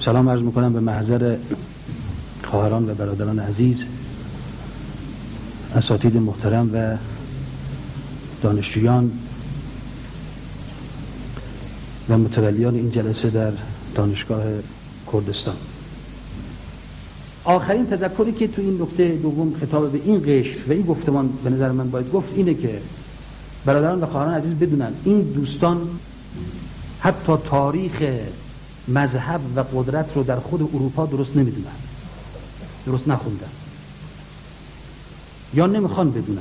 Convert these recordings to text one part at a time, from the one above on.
سلام عرض میکنم به محضر خواهران و برادران عزیز، اساتید محترم و دانشجویان و متولیان این جلسه در دانشگاه کردستان. آخرین تذکری که تو این نکته دوم خطاب به این قشر و این گفتمان به نظر من باید گفت اینه که برادران و خواهران عزیز بدونن این دوستان حتی تاریخ مذهب و قدرت رو در خود اروپا درست نمیدونن، درست نخوندن یا نمیخوان بدونن.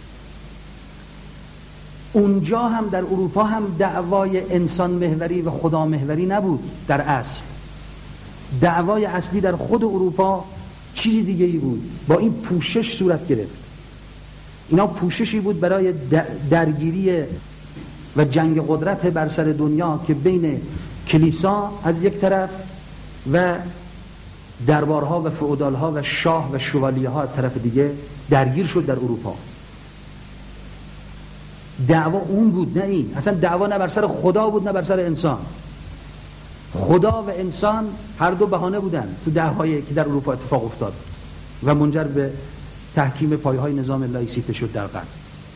اونجا هم در اروپا هم دعوای انسان محوری و خدا محوری نبود. در اصل دعوای اصلی در خود اروپا چیزی دیگه ای بود، با این پوشش صورت گرفت. اینا پوششی بود برای درگیری و جنگ قدرت بر سر دنیا که بین کلیسا از یک طرف و دربارها و فئودالها و شاه و شوالیه‌ها از طرف دیگه درگیر شد در اروپا. دعوا اون بود، نه این. اصلا دعوا نه بر سر خدا بود نه بر سر انسان. خدا و انسان هر دو بهانه بودن تو دعوایی که در اروپا اتفاق افتاد و منجر به تحکیم پایه‌های نظام لایسیته شد در غرب.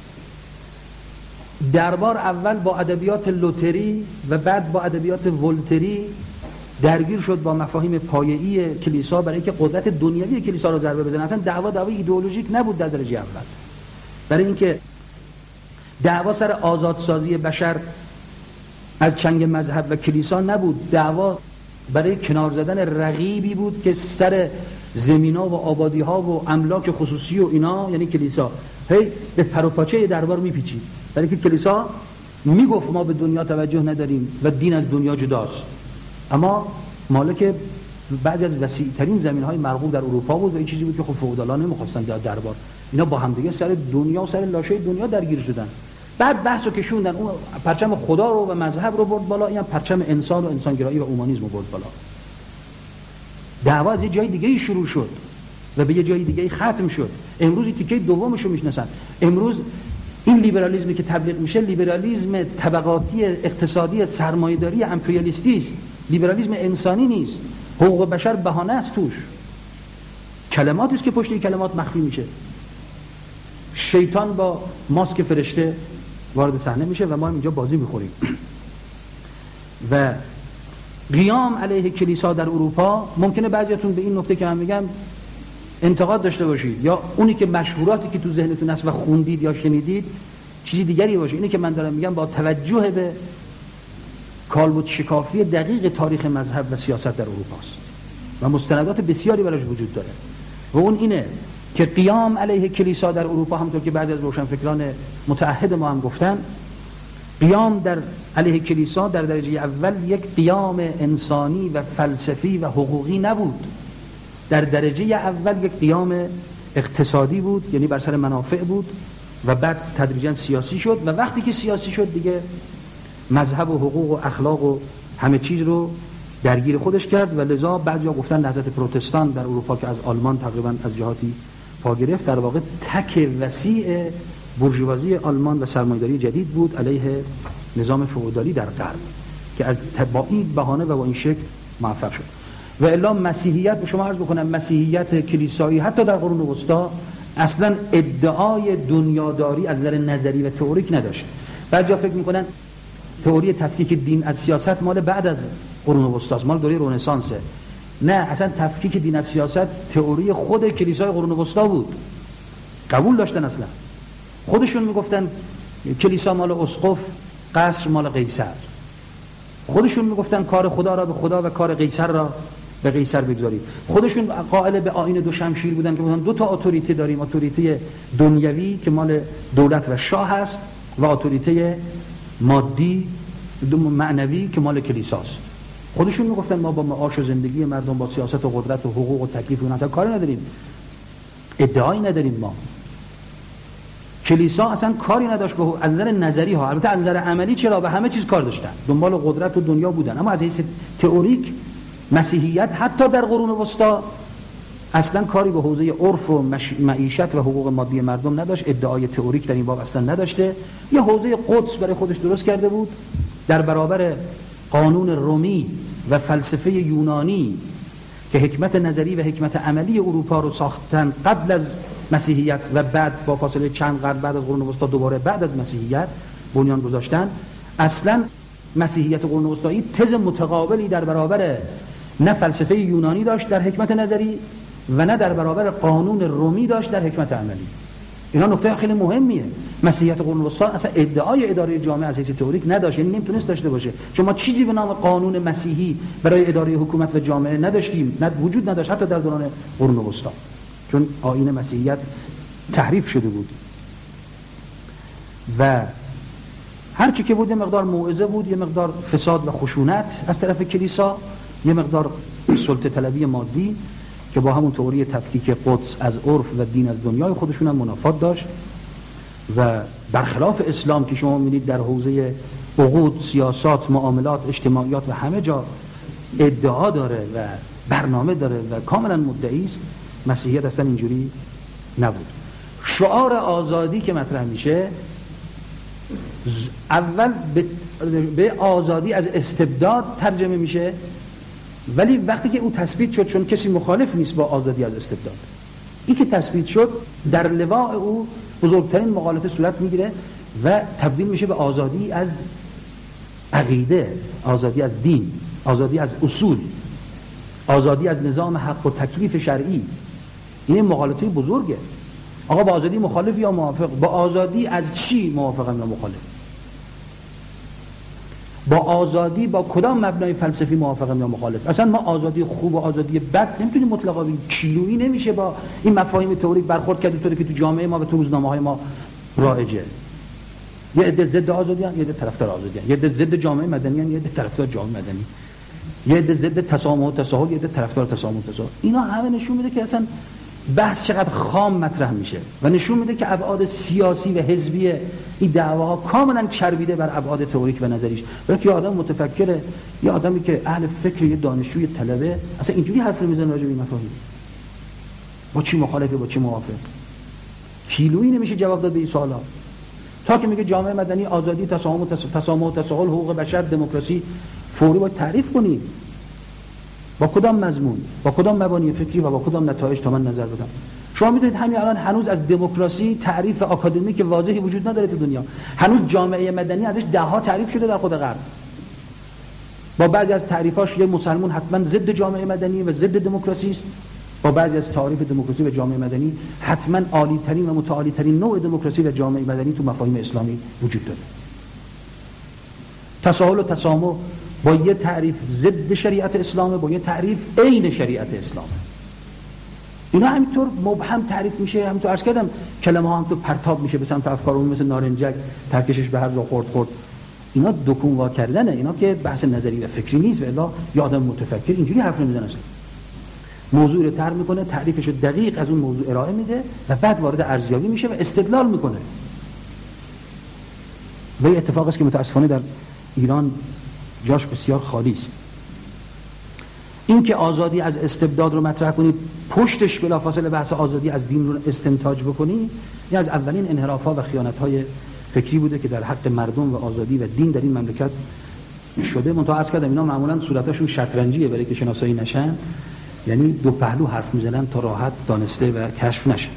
دربار اول با ادبیات لوتری و بعد با ادبیات ولتری درگیر شد با مفاهیم پایه‌ای کلیسا برای اینکه قدرت دنیوی کلیسا رو ضربه بزنه. اصلا دعوای ایدئولوژیک نبود در درجه اول، برای اینکه دعوا سر آزادسازی بشر از چنگ مذهب و کلیسا نبود. دعوا برای کنار زدن رقیبی بود که سر زمینا و آبادی‌ها و املاک خصوصی و اینا، یعنی کلیسا، به پر و پاچه دربار میپیچید. برای اینکه کلیسا میگفت ما به دنیا توجه نداریم و دین از دنیا جداست، اما مالک بعضی از وسیع‌ترین زمین‌های مرغوب در اروپا بود و این چیزی بود که خب فئودالا نمی‌خواستن دربار. اینا با هم دیگه سر دنیا و سر لاشه دنیا درگیر شدن. بعد بحثو کشوندن، اون پرچم خدا رو و مذهب رو برد بالا، این پرچم انسان و انسانگرایی و اومانیسم رو برد بالا. دعوا از یه جای دیگه شروع شد و به یه جای دیگه ختم شد. امروز تیکه دومش رو میشناسن. امروز این لیبرالیسمی که تبلیغ میشه لیبرالیسم طبقاتی اقتصادی سرمایه‌داری امپریالیستی است. لیبرالیسم انسانی نیست. حقوق بشر بهانه است توش. کلماتی است که پشت این کلمات مخفی میشه. شیطان با ماسک فرشته وارد صحنه میشه و ما اینجا بازی میخوریم. و قیام علیه کلیسا در اروپا، ممکنه بعضیاتون به این نکته که من میگم انتقاد داشته باشید یا اونی که مشهوراتی که تو ذهنتون هست و خوندید یا شنیدید چیزی دیگری باشه. اینی که من دارم میگم با توجه به کالبد شکافی دقیق تاریخ مذهب و سیاست در اروپا است و مستندات بسیاری براش وجود داره و اون اینه که قیام علیه کلیسا در اروپا، همونطور که بعضی از روشنفکران متعهد ما هم گفتن، قیام در علیه کلیسا در درجه اول یک قیام انسانی و فلسفی و حقوقی نبود. در درجه اول یک قیام اقتصادی بود، یعنی بر سر منافع بود و بعد تدریجا سیاسی شد و وقتی که سیاسی شد دیگه مذهب و حقوق و اخلاق و همه چیز رو درگیر خودش کرد و لذا بعضیا گفتن نهضت پروتستان در اروپا که از آلمان تقریبا از جهاتی پا گرفت در واقع تک وسیع بورژوازی آلمان و سرمایه‌داری جدید بود علیه نظام فئودالی در غرب که از با این بهانه و با این شکل موفق شد. و الا مسیحیت، به شما عرض بکنم، مسیحیت کلیسایی حتی در قرون وسطا اصلا ادعای دنیاداری از نظر نظری و تئوریک نداشت. بعضیا فکر میکنن تئوری تفکیک دین از سیاست مال بعد از قرون وسطاست، مال دوره رنسانسه. نه، اصلا تفکیک دین از سیاست تئوری خود کلیسای قرون وسطا بود. قبول داشتن، اصلا خودشون میگفتن کلیسا مال اسقف، قصر مال قیصر. خودشون میگفتن کار خدا را به خدا و کار قیصر را به قیصر بگذارید. خودشون قائل به آیین دو شمشیر بودن که بودن دو تا اتوریته داریم، اتوریته دنیوی که مال دولت و شاه است و اتوریته مادی معنوی که مال کلیساست. خودشون میگفتن ما با معاش و زندگی مردم، با سیاست و قدرت و حقوق و تکلیف اونها کاری نداریم، ادعایی نداریم. ما کلیسا اصلا کاری نداشت به از نظر نظری ها، البته از نظر عملی چرا، به همه چیز کار داشتن، دنبال قدرت و دنیا بودن، اما از حیث تئوریک مسیحیت حتی در قرون وسطا اصلا کاری به حوزه عرف و معیشت و حقوق مادی مردم نداشت، ادعای تئوریک در این باب اصلا نداشته. یه حوزه قدس برای خودش درست کرده بود در برابر قانون رومی و فلسفه یونانی که حکمت نظری و حکمت عملی اروپا رو ساختن قبل از مسیحیت و بعد با فاصله چند قرن بعد از قرون وسطا دوباره بعد از مسیحیت بنیان گذاشتن، اصلا مسیحیت قرون وسطایی تز متقابلی در برابر نه فلسفه یونانی داشت در حکمت نظری و نه در برابر قانون رومی داشت در حکمت عملی. اینا نکته خیلی مهمیه. مسیحیت قرون وسطا اصلا ادعای اداره جامعه از حیث تئوریک نداشت، یعنی نمیتونست داشته باشه، چون ما چیزی به نام قانون مسیحی برای اداره حکومت و جامعه نداشتیم، نه وجود نداشت حتی در دوران قرون وسطا، چون آیین مسیحیت تحریف شده بود و هرچی که بود یه مقدار موعظه بود، یه مقدار فساد و خشونت از طرف کلیسا، یه مقدار سلطه طلبی مادی که با همون تئوری تفکیک قدس از عرف و دین از دنیای خودشون هم منافات داشت و برخلاف اسلام که شما می‌بینید در حوزه عقود، سیاست، معاملات، اجتماعیات و همه جا ادعا داره و برنامه داره و کاملا مدعی است، مسیحیت اصلا اینجوری نبود. شعار آزادی که مطرح میشه اول به آزادی از استبداد ترجمه میشه، ولی وقتی که او تثبیت شد، چون کسی مخالف نیست با آزادی از استبداد، این که تثبیت شد در لواء او بزرگترین مغالطه صورت میگیره و تبدیل میشه به آزادی از عقیده، آزادی از دین، آزادی از اصول، آزادی از نظام حق و تکلیف شرعی. این مغالطه بزرگه. آقا با آزادی مخالف یا موافق؟ با آزادی از چی موافقم یا مخالف؟ با آزادی با کدام مبنای فلسفی موافقم یا مخالف؟ اصلا ما آزادی خوب و آزادی بد نمیتونیم مطلقاً بگیم. کیلویی نمیشه با این مفاهیم تئوریک برخورد کرد طوری که تو جامعه ما و تو روزنامه‌های ما رایجه. یه عده ضد آزادی هستن، یه عده طرفدار آزادی هستن، یه عده ضد جامعه مدنی هستن، یه عده طرفدار جامعه مدنی، یه عده ضد تسامح و تساهل، یه عده طرفدار تسامح و تساهل. اینا همه نشون میده که اصلا بحث چقدر خام مطرح میشه و نشون میده که ابعاد سیاسی و حزبی این دعواها کاملا چربیده بر ابعاد تئوریک و نظریش. برای که آدم متفکره، یا آدمی که اهل فکر، یه دانشجوی طلبه، اصلا اینجوری حرف نمیزنه راجع به این مفاهیم. با چی مخالفه، با چی موافق؟ کیلویی نمیشه جواب داد به این سوالا. تا که میگه جامعه مدنی، آزادی، تسامح و تساهل، حقوق بشر، دموکراسی، فوری باید تعریف کنید. با کدام مضمون، با کدام مبانی فکری و با کدام نتایج تا من نظر بدم. شما میدونید همین الان هنوز از دموکراسی تعریف آکادمیک واضحی وجود نداره تو دنیا. هنوز جامعه مدنی ازش دهها تعریف شده در خود غرب. با بعضی از تعریفاش یه مسلمان حتما ضد جامعه مدنی و ضد دموکراسی است. با بعضی از تعریف دموکراسی و جامعه مدنی حتما عالی ترین و متعالی ترین نوع دموکراسی و جامعه مدنی تو مفاهیم اسلامی وجود داره. تساهل و تسامح با یه تعریف ضد شریعت اسلامه، با یه تعریف عین شریعت اسلامه. اینا همینطور مبهم تعریف میشه، همینطور عرض کردم کلمه ها همینطور پرتاب میشه به سمت افکارمون مثل نارنجک، ترکشش به هر جا خورد. اینا دکون وا کردنه، اینا که بحث نظری و فکری نیست. والا یه آدم متفکر اینجوری حرف نمیزنه. موضوع رو طرح میکنه، تعریفش رو دقیق از اون موضوع ارائه میده و بعد وارد ارزیابی میشه و استدلال میکنه. و این اتفاقی است که متاسفانه در ایران جاش بسیار خالی است. این که آزادی از استبداد رو مطرح کنی، پشتش بلافاصله بحث آزادی از دین رو استنتاج بکنی، این از اولین انحراف‌ها و خیانت‌های فکری بوده که در حق مردم و آزادی و دین در این مملکت شده. منتها عرض کردم اینا معمولاً صورتاشون شطرنجیه برای که شناسایی نشن، یعنی دو پهلو حرف میزنن تا راحت دانسته و کشف نشه.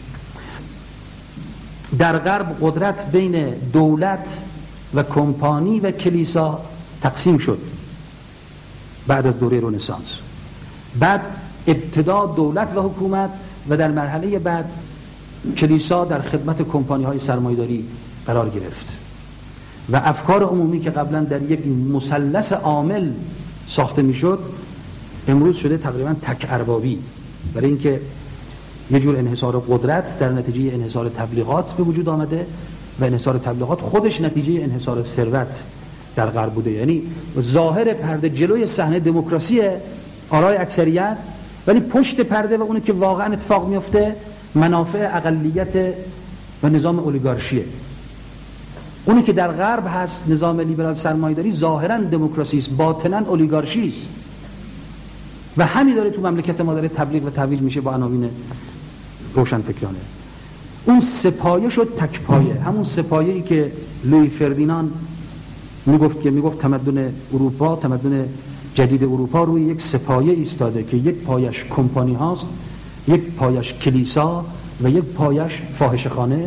در غرب قدرت بین دولت و کمپانی و کلیسا تقسیم شد بعد از دوره رنسانس. بعد ابتدا دولت و حکومت و در مرحله بعد کلیسا در خدمت کمپانی های سرمایه‌داری قرار گرفت و افکار عمومی که قبلا در یک مثلث عامل ساخته میشد امروز شده تقریبا تک اربابی، برای اینکه یه جور انحصار قدرت در نتیجه انحصار تبلیغات به وجود آمده و انحصار تبلیغات خودش نتیجه انحصار ثروت در غرب بوده. یعنی ظاهر پرده جلوی صحنه دموکراسی آرای اکثریت، ولی پشت پرده و اونی که واقعا اتفاق میفته منافع اقلیت و نظام اولیگارشیه. اونی که در غرب هست نظام لیبرال سرمایه‌داری ظاهرا دموکراسی است، باطنا اولیگارشی است و همین داره تو مملکت ما داره تبلیغ و ترویج میشه با عناوین روشنفکرانه. اون سپایه شد تک پایه، همون سپایه‌ای که لوی فردیناند میگفت تمدن اروپا، تمدن جدید اروپا روی یک سپایه ایستاده که یک پایش کمپانی هاست، یک پایش کلیسا و یک پایش فاحشه‌خانه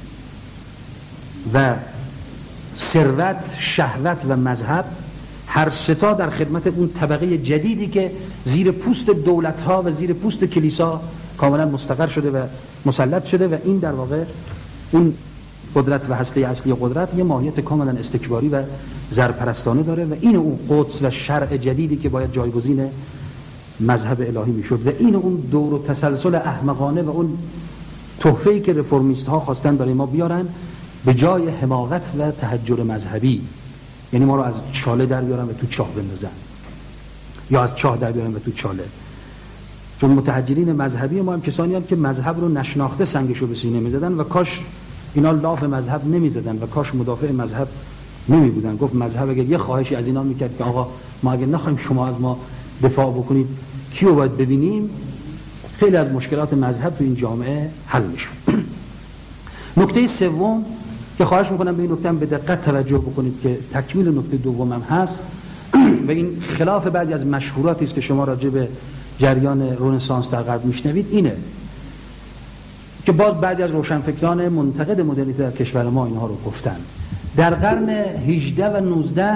و ثروت، شهوت و مذهب، هر ستا در خدمت اون طبقه جدیدی که زیر پوست دولت‌ها و زیر پوست کلیسا کاملا مستقر شده و مسلط شده و این در واقع اون قدرت و هسته اصلی قدرت یه ماهیت کاملا استکباری و زرپرستانه داره و این اون قدس و شرع جدیدی که باید جایگزین مذهب الهی میشد و این اون دور و تسلسل احمقانه و اون تحفه‌ای که رفرمیست ها خواستن برای ما بیارن به جای حماقت و تحجر مذهبی، یعنی ما رو از چاله در بیارن و تو چاه بندازن یا از چاه در بیارن و تو چاله. چون متحجرین مذهبی ما هم کسانی هستند که مذهب رو نشناخته سنگشو به سینه میزدن و کاش اینا لاف مذهب نمیزدن و کاش مدافع مذهب نمی بودن. گفت مذهب اگر یه خواهشی از اینا میکرد که آقا ما اگر نخواهیم شما از ما دفاع بکنید کیو باید ببینیم، خیلی از مشکلات مذهب تو این جامعه حل میشه. نکته سوم که خواهش میکنم به این نکته به دقت توجه بکنید که تکمیل نکته دومم هست و این خلاف بعضی از مشهوراتی است که شما راجع به جریان رنسانس در غرب میشنوید، اینه که باز بعضی از روشنفکران منتقد مدرنیته در کشور ما اینها رو گفتن. در قرن 18 و 19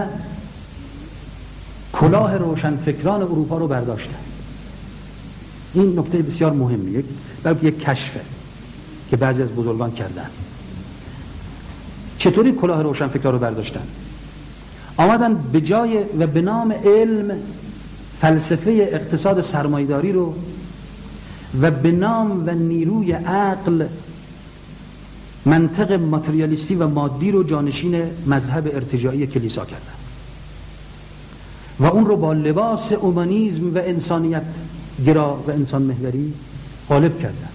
کلاه روشنفکران اروپا رو برداشتن. این نکته بسیار مهمیه، بلکه یک کشفه که بعضی از بزرگان کردن. چطوری کلاه روشنفکران رو برداشتن؟ آمدن به جای و به نام علم فلسفه اقتصاد سرمایه‌داری رو و به نام و نیروی عقل منطق ماتریالیستی و مادی رو جانشین مذهب ارتجاعی کلیسا کردن و اون رو با لباس اومانیسم و انسانیت گرا و انسان محوری غالب کردن.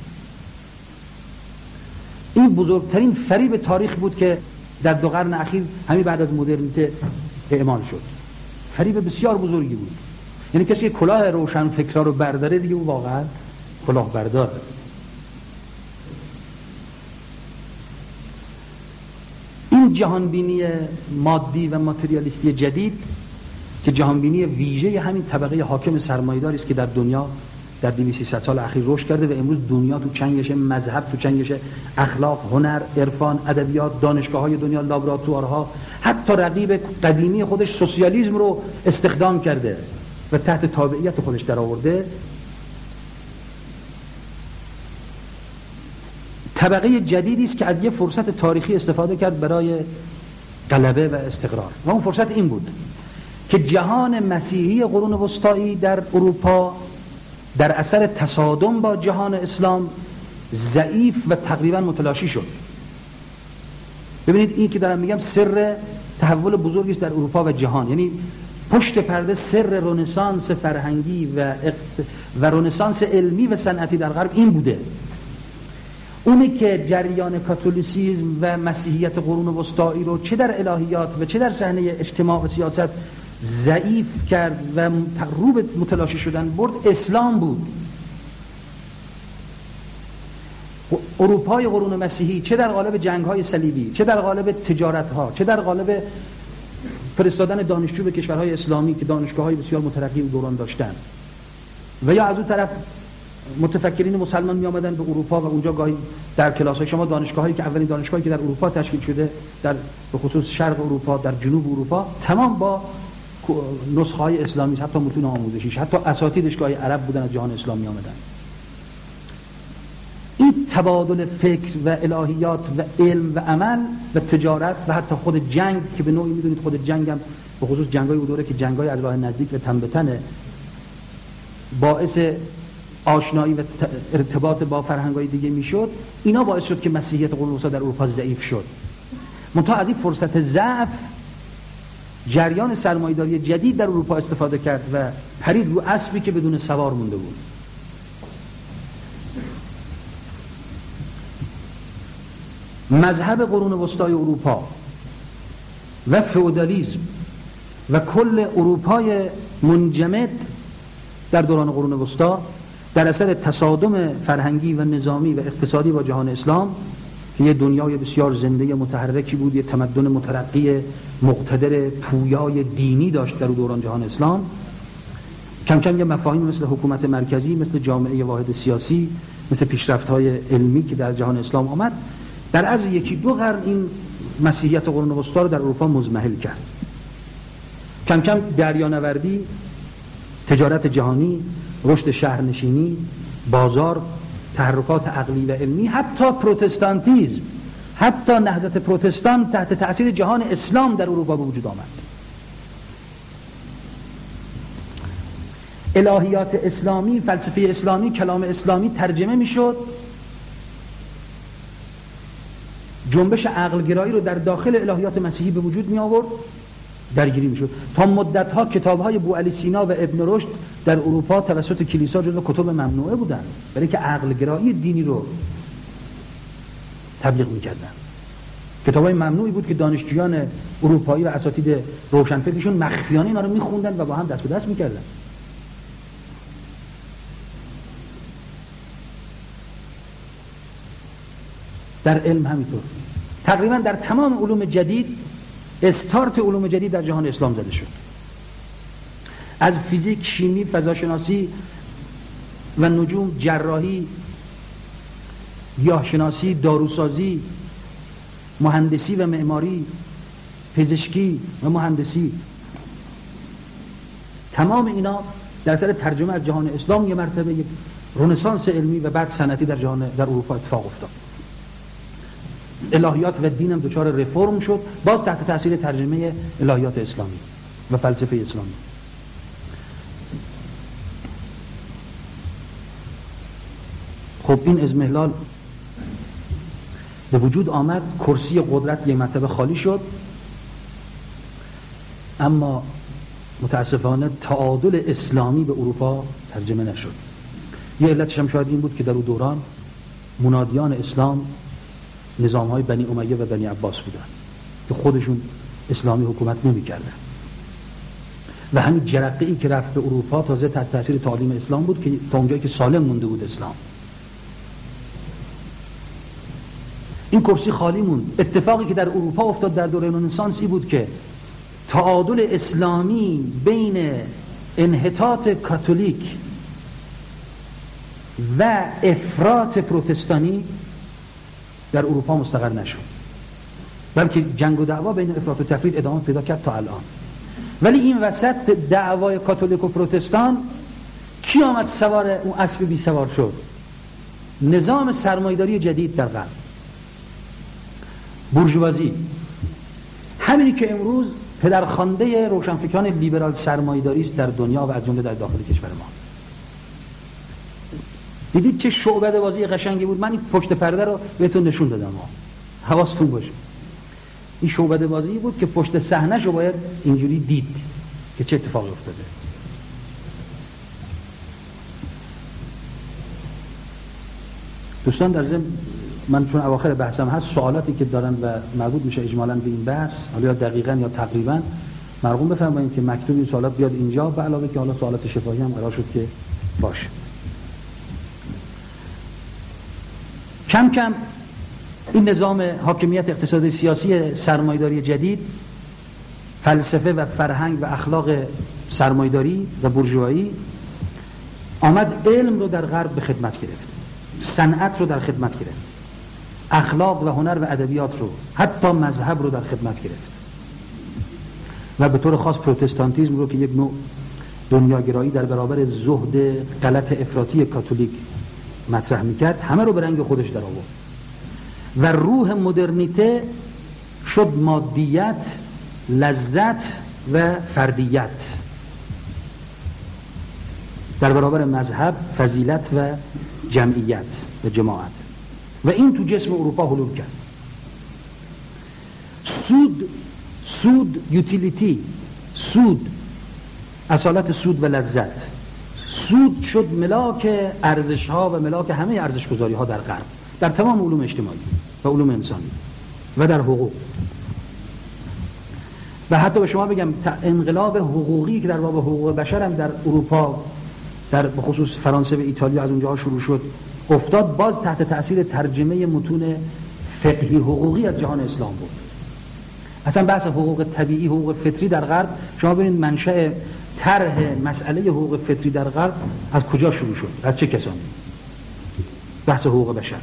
این بزرگترین فریب تاریخ بود که در 2 قرن اخیر همین بعد از مدرنیته اعمال شد. فریب بسیار بزرگی بود. یعنی کسی کلاه روشنفکرا رو برداره دیگه او واقعا کلاه بردار. این جهانبینی مادی و ماتریالیستی جدید که جهانبینی ویژه همین طبقه حاکم سرمایه‌داری است که در دنیا در 200-300 سال اخیر رشد کرده و امروز دنیا تو چنگش مذهب، تو چنگش اخلاق، هنر، عرفان، ادبیات، دانشگاه‌های دنیا، لابراتوارها، حتی رقیب قدیمی خودش سوسیالیسم رو استخدام کرده و تحت تابعیت خودش در آورده. طبقه جدیدی است که از یه فرصت تاریخی استفاده کرد برای غلبه و استقرار و اون فرصت این بود که جهان مسیحی قرون وسطایی در اروپا در اثر تصادم با جهان اسلام ضعیف و تقریبا متلاشی شد. ببینید این که دارم میگم سر تحول بزرگی است در اروپا و جهان، یعنی پشت پرده سر رنسانس فرهنگی و رنسانس علمی و صنعتی در غرب این بوده. اونی که جریان کاتولیسیسم و مسیحیت قرون وسطایی رو چه در الهیات و چه در صحنه اجتماع و سیاست ضعیف کرد و رو به متلاشی شدن برد، اسلام بود. اروپای قرون مسیحی چه در قالب جنگ‌های صلیبی، چه در قالب تجارت‌ها، چه در قالب فرستادن دانشجو به کشورهای اسلامی که دانشگاه‌های بسیار مترقی دوران داشتن، و یا از اون طرف متفکرین مسلمان می آمدن به اروپا و اونجا گاهی در کلاس‌های شما دانشگاهایی که اولین دانشگاهی که در اروپا تشکیل شده در به خصوص شرق اروپا، در جنوب اروپا، تمام با نسخه‌های اسلامی، حتی متون آموزشیش، حتی اساتیدشگاه عرب بودن از جهان اسلامی آمدن. این تبادل فکر و الهیات و علم و عمل و تجارت و حتی خود جنگ که به نوعی میدونید خود جنگ هم به خصوص جنگ‌های اون دوره که جنگ‌های از راه نزدیک و تن به تن باعث آشنایی و ارتباط با فرهنگ‌های دیگه میشد، اینا باعث شد که مسیحیت قرون وسطا در اروپا ضعیف شد. منتها از این فرصت ضعف جریان سرمایه‌داری جدید در اروپا استفاده کرد و پرید رو اسبی که بدون سوار مونده بود. مذهب قرون وسطای اروپا و فئودالیسم و کل اروپای منجمد در دوران قرون وسطا در اثر تصادم فرهنگی و نظامی و اقتصادی با جهان اسلام که یه دنیای بسیار زنده متحرکی بود، یه تمدن مترقی مقتدر پویای دینی داشت در دوران جهان اسلام، کم کم یه مفاهیم مثل حکومت مرکزی، مثل جامعه واحد سیاسی، مثل پیشرفت‌های علمی که در جهان اسلام آمد، در عرض یکی دو قرن این مسیحیت قرون وسطا رو در اروپا مضمحل کرد. کم کم دریانوردی، تجارت جهانی، رشد شهرنشینی، بازار، تحرکات عقلی و علمی، حتی پروتستانتیزم، حتی نهضت پروتستان تحت تأثیر جهان اسلام در اروپا به وجود آمد. الهیات اسلامی، فلسفه اسلامی، کلام اسلامی ترجمه میشد، جنبش عقلگرایی رو در داخل الهیات مسیحی به وجود می آورد، درگیری میشد. تا مدت‌ها کتاب‌های بوعلی سینا و ابن رشد در اروپا توسط کلیسا جزو کتب ممنوعه بودند، برای که عقلگرایی دینی رو تبلیغ می‌کردن. کتاب‌های ممنوعی بود که دانشجویان اروپایی و اساتید روشنفکرشون مخفیانه اینا رو می‌خوندن و با هم دست به دست می‌کردن. در علم همینطور. تقریبا در تمام علوم جدید استارت علوم جدید در جهان اسلام زده شد. از فیزیک، شیمی، فضاشناسی و نجوم، جراحی، گیاهشناسی، داروسازی، مهندسی و معماری، پزشکی و مهندسی، تمام اینا در اثر ترجمه از جهان اسلام یه مرتبه یک رنسانس علمی و بعد صنعتی در اروپا اتفاق افتاد. الهیات و دین هم دچار رفرم شد، باز تحت تاثیر ترجمه الهیات اسلامی و فلسفه اسلامی. خب این اضمحلال به وجود آمد، کرسی قدرت یک مرتبه خالی شد، اما متاسفانه تعادل اسلامی به اروپا ترجمه نشد. یه علتش هم شاید این بود که در اون دوران منادیان اسلام نظام‌های بنی امیه و بنی عباس بودن که خودشون اسلامی حکومت نمی‌کردن و همین جرقه‌ای که رفت به اروپا تازه تحت تاثیر تعالیم اسلام بود که تا اونجایی که سالم مونده بود اسلام. این کرسی خالی موند. اتفاقی که در اروپا افتاد در دوره رنسانس بود که تعادل اسلامی بین انحطاط کاتولیک و افراط پروتستانی در اروپا مستقر نشد، بلکه جنگ و دعوا بین افراط و تفرید ادامه پیدا کرد تا الان. ولی این وسط دعوای کاتولیک و پروتستان کی آمد سوار اون اسب بی سوار شد؟ نظام سرمایه‌داری جدید در غرب، بورژوازی، همینی که امروز پدرخوانده روشنفکران لیبرال سرمایه‌داری است در دنیا و از جمله در داخل کشور ما. دیدید چه شعبده بازی قشنگی بود؟ من این پشت پرده رو بهتون نشون دادم، حواستون باشه. این شعبده بازی بود که پشت صحنه رو باید اینجوری دید که چه اتفاقی افتاده. دوستان در ضمن من چون اواخر بحثم هست، سوالاتی که دارن و مربوط میشه اجمالاً به این بحث، حالا یا دقیقاً یا تقریباً، مرقوم بفرمایید که مکتوب این سوالات بیاد اینجا، به علاوه که حالا سوالات شفاهی هم قرار شد که باشه. کم کم این نظام حاکمیت اقتصادی سیاسی سرمایه‌داری جدید، فلسفه و فرهنگ و اخلاق سرمایه‌داری و بورژوایی آمد علم رو در غرب به خدمت گرفت، صنعت رو در خدمت گرفت، اخلاق و هنر و ادبیات رو، حتی مذهب رو در خدمت گرفت و به طور خاص پروتستانتیسم رو که یک نوع دنیاگرایی در برابر زهد غلط افراطی کاتولیک مطرح میکرد، همه رو به رنگ خودش در آورد و روح مدرنیته شد مادیت، لذت و فردیت در برابر مذهب، فضیلت و جمعیت و جماعت، و این تو جسم اروپا حلول کرد. سود یوتیلیتی، سود اصالت سود و لذت، سود شد ملاک ارزش ها و ملاک همه ارزش گذاری ها در غرب، در تمام علوم اجتماعی و علوم انسانی و در حقوق. و حتی به شما بگم انقلاب حقوقی که در باب حقوق بشر هم در اروپا، در بخصوص فرانسه و ایتالیا از اونجاها شروع شد، افتاد باز تحت تأثیر ترجمه متون فقهی حقوقی از جهان اسلام بود. اصلا بحث حقوق طبیعی، حقوق فطری در غرب، شما ببینید منشأ طرح مسئله حقوق فطری در غرب از کجا شروع شد؟ از چه کسانی؟ بحث حقوق بشر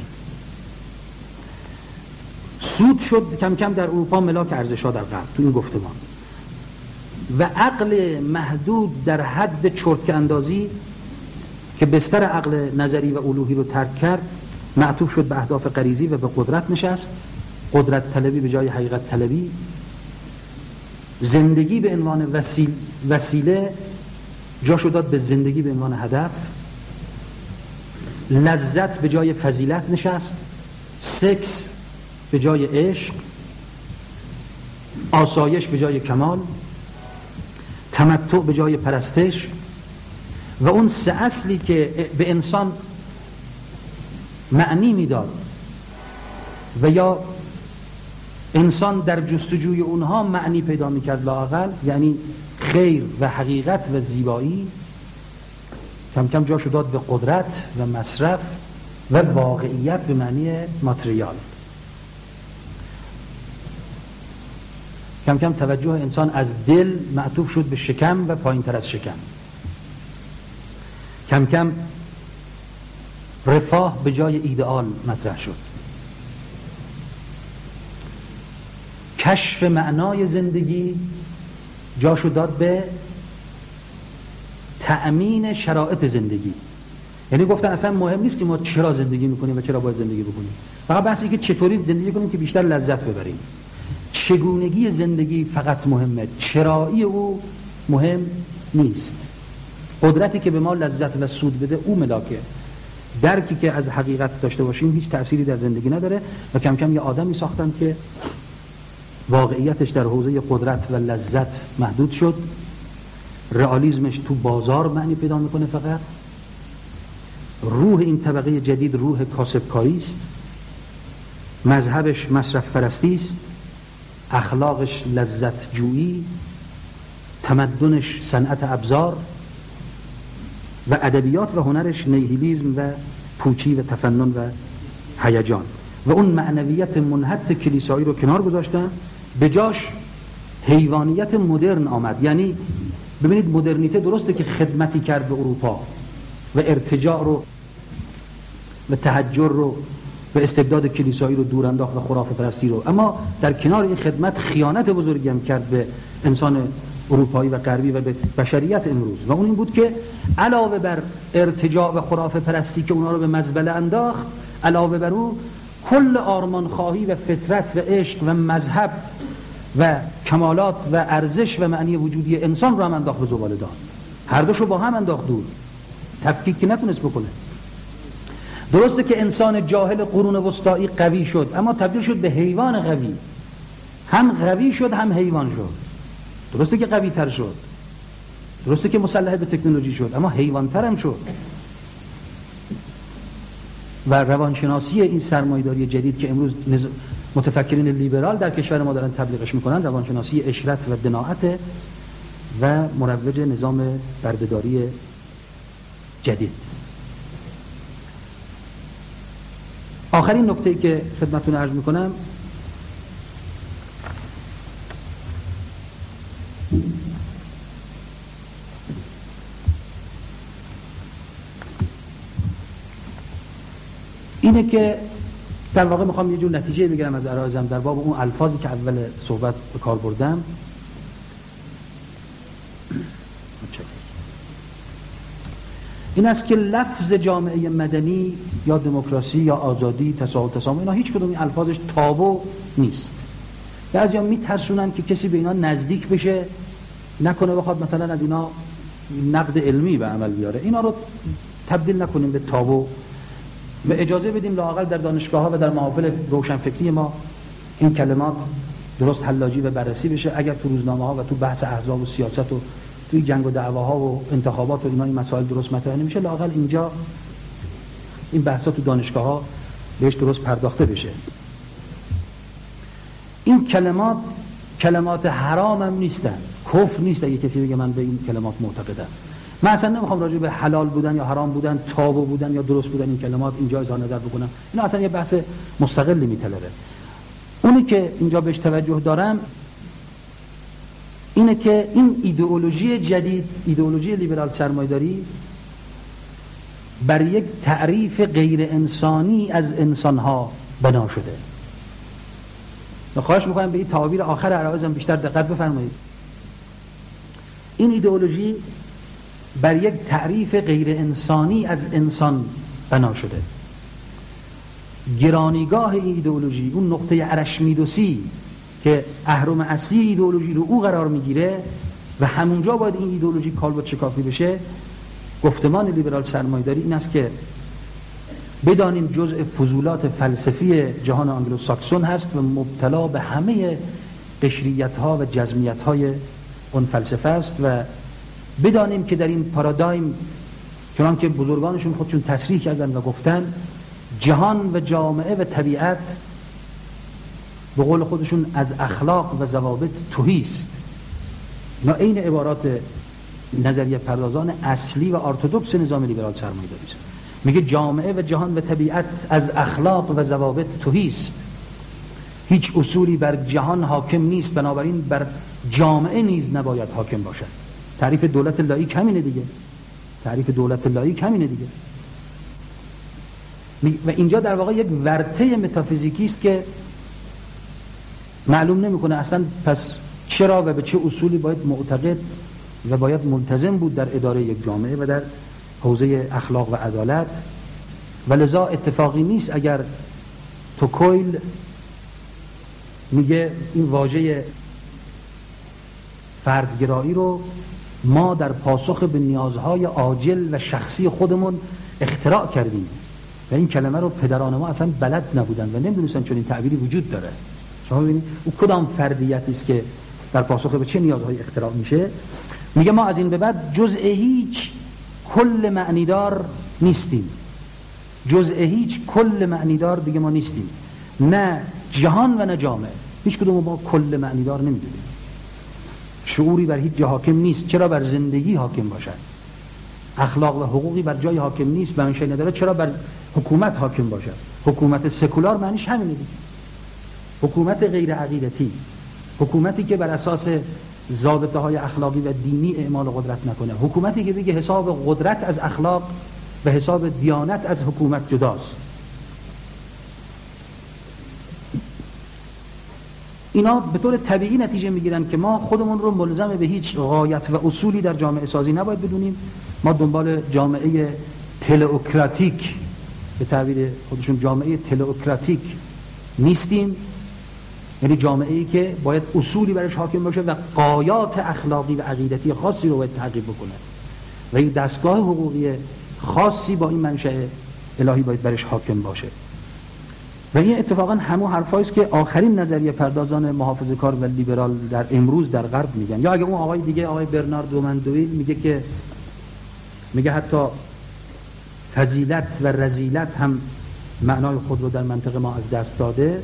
سود شد کم کم در اروپا ملاک ارزش‌ها در غرب تو این گفتمان، و عقل محدود در حد چرتکه اندازی که بستر عقل نظری و الوهی رو ترک کرد معطوف شد به اهداف غریزی و به قدرت نشست. قدرت طلبی به جای حقیقت طلبی، زندگی به عنوان وسیله جاشو داد به زندگی به عنوان هدف، لذت به جای فضیلت نشست، سکس به جای عشق، آسایش به جای کمال، تمتع به جای پرستش، و اون سه اصلی که به انسان معنی میداد و یا انسان در جستجوی اونها معنی پیدا میکرد لااقل، یعنی خیر و حقیقت و زیبایی، کم کم جاشو داد به قدرت و مصرف و واقعیت به معنی ماتریال. کم کم توجه انسان از دل معطوف شد به شکم و پایین تر از شکم. کم کم رفاه به جای ایدئال مطرح شد. کشف معنای زندگی جاشو داد به تأمین شرایط زندگی. یعنی گفتن اصلا مهم نیست که ما چرا زندگی میکنیم و چرا باید زندگی بکنیم، فقط بحثی که چطوری زندگی کنیم که بیشتر لذت ببریم. چگونگی زندگی فقط مهمه، چرایی او مهم نیست. قدرتی که به ما لذت و سود بده او ملاکه. درکی که از حقیقت داشته باشیم هیچ تأثیری در زندگی نداره. و کم کم یه آدمی ساختن که واقعیتش در حوزه قدرت و لذت محدود شد، رئالیسمش تو بازار معنی پیدا میکنه فقط. روح این طبقه جدید روح کاسبکاری است، مذهبش مصرف پرستی است، اخلاقش لذت جویی، تمدنش صنعت ابزار و ادبیات و هنرش نیهیلیسم و پوچی و تفنن و هیجان. و اون معنویت منحط کلیسایی رو کنار گذاشتن، به جاش حیوانیت مدرن آمد. یعنی ببینید مدرنیته درسته که خدمتی کرد به اروپا و ارتجاع رو و تحجر رو و استبداد کلیسایی رو دور انداخت و خرافه پرستی رو، اما در کنار این خدمت خیانت بزرگی هم کرد به انسان اروپایی و غربی و به بشریت امروز. و اون این بود که علاوه بر ارتجاع و خرافه پرستی که اونا رو به مزبله انداخت، علاوه بر اون کل آرمان خواهی و فطرت و عشق و مذهب و کمالات و ارزش و معنی وجودی انسان رو هم انداخت به زباله داد. هر دوشو با هم انداخت دور، تفکیک که نتونست بکنه. درسته که انسان جاهل قرون وسطایی قوی شد، اما تبدیل شد به حیوان قوی. هم قوی شد هم حیوان شد. درسته که قوی تر شد، درسته که مسلح به تکنولوژی شد، اما حیوان تر هم شد. و روانشناسی این سرمایه‌داری جدید که امروز متفکرین لیبرال در کشور ما دارن تبلیغش میکنن، روانشناسی اشرت و دناعت و مروج نظام بردهداری جدید. آخرین نکته‌ای که خدمتتون عرض میکنم اینه که در واقع میخوام یه جور نتیجه بگیرم از عرایزم در باب اون الفاظی که اول صحبت به کار بردم. این است که لفظ جامعه مدنی یا دموکراسی یا آزادی، تساوی، اینا هیچ کدوم این الفاظش تابو نیست. بعضیا میترسونن که کسی به اینا نزدیک بشه، نکنه بخواد مثلا از اینا نقد علمی به عمل بیاره. اینا رو تبدیل نکنیم به تابو و اجازه بدیم لااقل در دانشگاه‌ها و در محافل روشنفکری ما این کلمات درست حلاجی و بررسی بشه. اگر تو روزنامه‌ها و تو بحث احزاب و سیاست و توی جنگ و دعواها و انتخابات و اینا این مسائل درست مطرح نمیشه، لااقل اینجا این بحثا تو دانشگاه‌ها بهش درست پرداخته بشه. این کلمات حرام هم نیستن، کفر نیست. اگه کسی بگه من به این کلمات معتقدم، من اصلا نمیخوام راجع به حلال بودن یا حرام بودن، تابو بودن یا درست بودن این کلمات اینجا اظهار نظر بکنم. اینا اصلا یه بحث مستقلی میطلبه. اونی که اینجا بهش توجه دارم اینه که این ایدئولوژی جدید، ایدئولوژی لیبرال سرمایه‌داری، بر یک تعریف غیر انسانی از انسانها بنا شده. خواهش میکنم به این تعابیر آخر عرایزم بیشتر دقت بفرمایید. این ایدئولوژی بر یک تعریف غیر انسانی از انسان بنا شده. گرانیگاه این ایدئولوژی، اون نقطه ارشمیدسی که اهرم اصلی ایدئولوژی رو او قرار میگیره و همونجا باید این ایدئولوژی کالبد شکافی بشه، گفتمان لیبرال سرمایه‌داری این است که بدانیم جزء فضولات فلسفی جهان آنگلو ساکسون هست و مبتلا به همه قشریت‌ها و جزمیت‌های اون فلسفه است و بدانیم که در این پارادایم چنان که بزرگانشون خودشون تصریح کردن و گفتن، جهان و جامعه و طبیعت به قول خودشون از اخلاق و ضوابط تهی است. اینا عین عبارات نظریه پردازان اصلی و ارتدوکس نظام لیبرال سرمایه‌داری است. میگه جامعه و جهان و طبیعت از اخلاق و ضوابط تهی است، هیچ اصولی بر جهان حاکم نیست، بنابراین بر جامعه نیز نباید حاکم باشد. تعریف دولت لاییک همینه دیگه. تعریف دولت لاییک همینه دیگه. و اینجا در واقع یک ورطه متافیزیکی است که معلوم نمیکنه اصلا پس چرا و به چه اصولی باید معتقد و باید ملتزم بود در اداره یک جامعه و در حوزه اخلاق و عدالت. و لذا اتفاقی نیست اگر توکویل میگه این واژه فردگرایی رو ما در پاسخ به نیازهای عاجل و شخصی خودمون اختراع کردیم و این کلمه رو پدران ما اصلا بلد نبودن و نمیدونستن چون این تعبیری وجود داره. شما ببینید او کدام فردیتی است که در پاسخ به چه نیازهای اختراع میشه. میگه ما از این به بعد جزء هیچ کل معنیدار نیستیم، جزء هیچ کل معنیدار دیگه ما نیستیم، نه جهان و نه جامعه، هیچ کدوم ما کل معنیدار نمیدونیم. شعوری بر هیچ جا حاکم نیست، چرا بر زندگی حاکم باشد؟ اخلاق و حقوقی بر جای حاکم نیست، به منشأ نداره، چرا بر حکومت حاکم باشد؟ حکومت سکولار معنیش همینه دیگه. حکومت غیر عقیدتی، حکومتی که بر اساس ضابطه های اخلاقی و دینی اعمال قدرت نکنه، حکومتی که بگه حساب قدرت از اخلاق و حساب دیانت از حکومت جداست. اینا به طور طبیعی نتیجه میگیرن که ما خودمون رو ملزم به هیچ غایت و اصولی در جامعه سازی نباید بدونیم. ما دنبال جامعه تئوکراتیک، به تعبیر خودشون جامعه تئوکراتیک نیستیم، یعنی جامعه ای که باید اصولی برش حاکم باشه و غایات اخلاقی و عقیدتی خاصی رو باید تحقیق بکنه و یک دستگاه حقوقی خاصی با این منشأ الهی باید برش حاکم باشه. و این اتفاقا همون حرفایی است که آخرین نظریه پردازان محافظه‌کار و لیبرال در امروز در غرب میگن. یا اگه اون آقای دیگه، آقای برنارد دومندویل، میگه که میگه حتی فضیلت و رذیلت هم معنای خود رو در منطقه ما از دست داده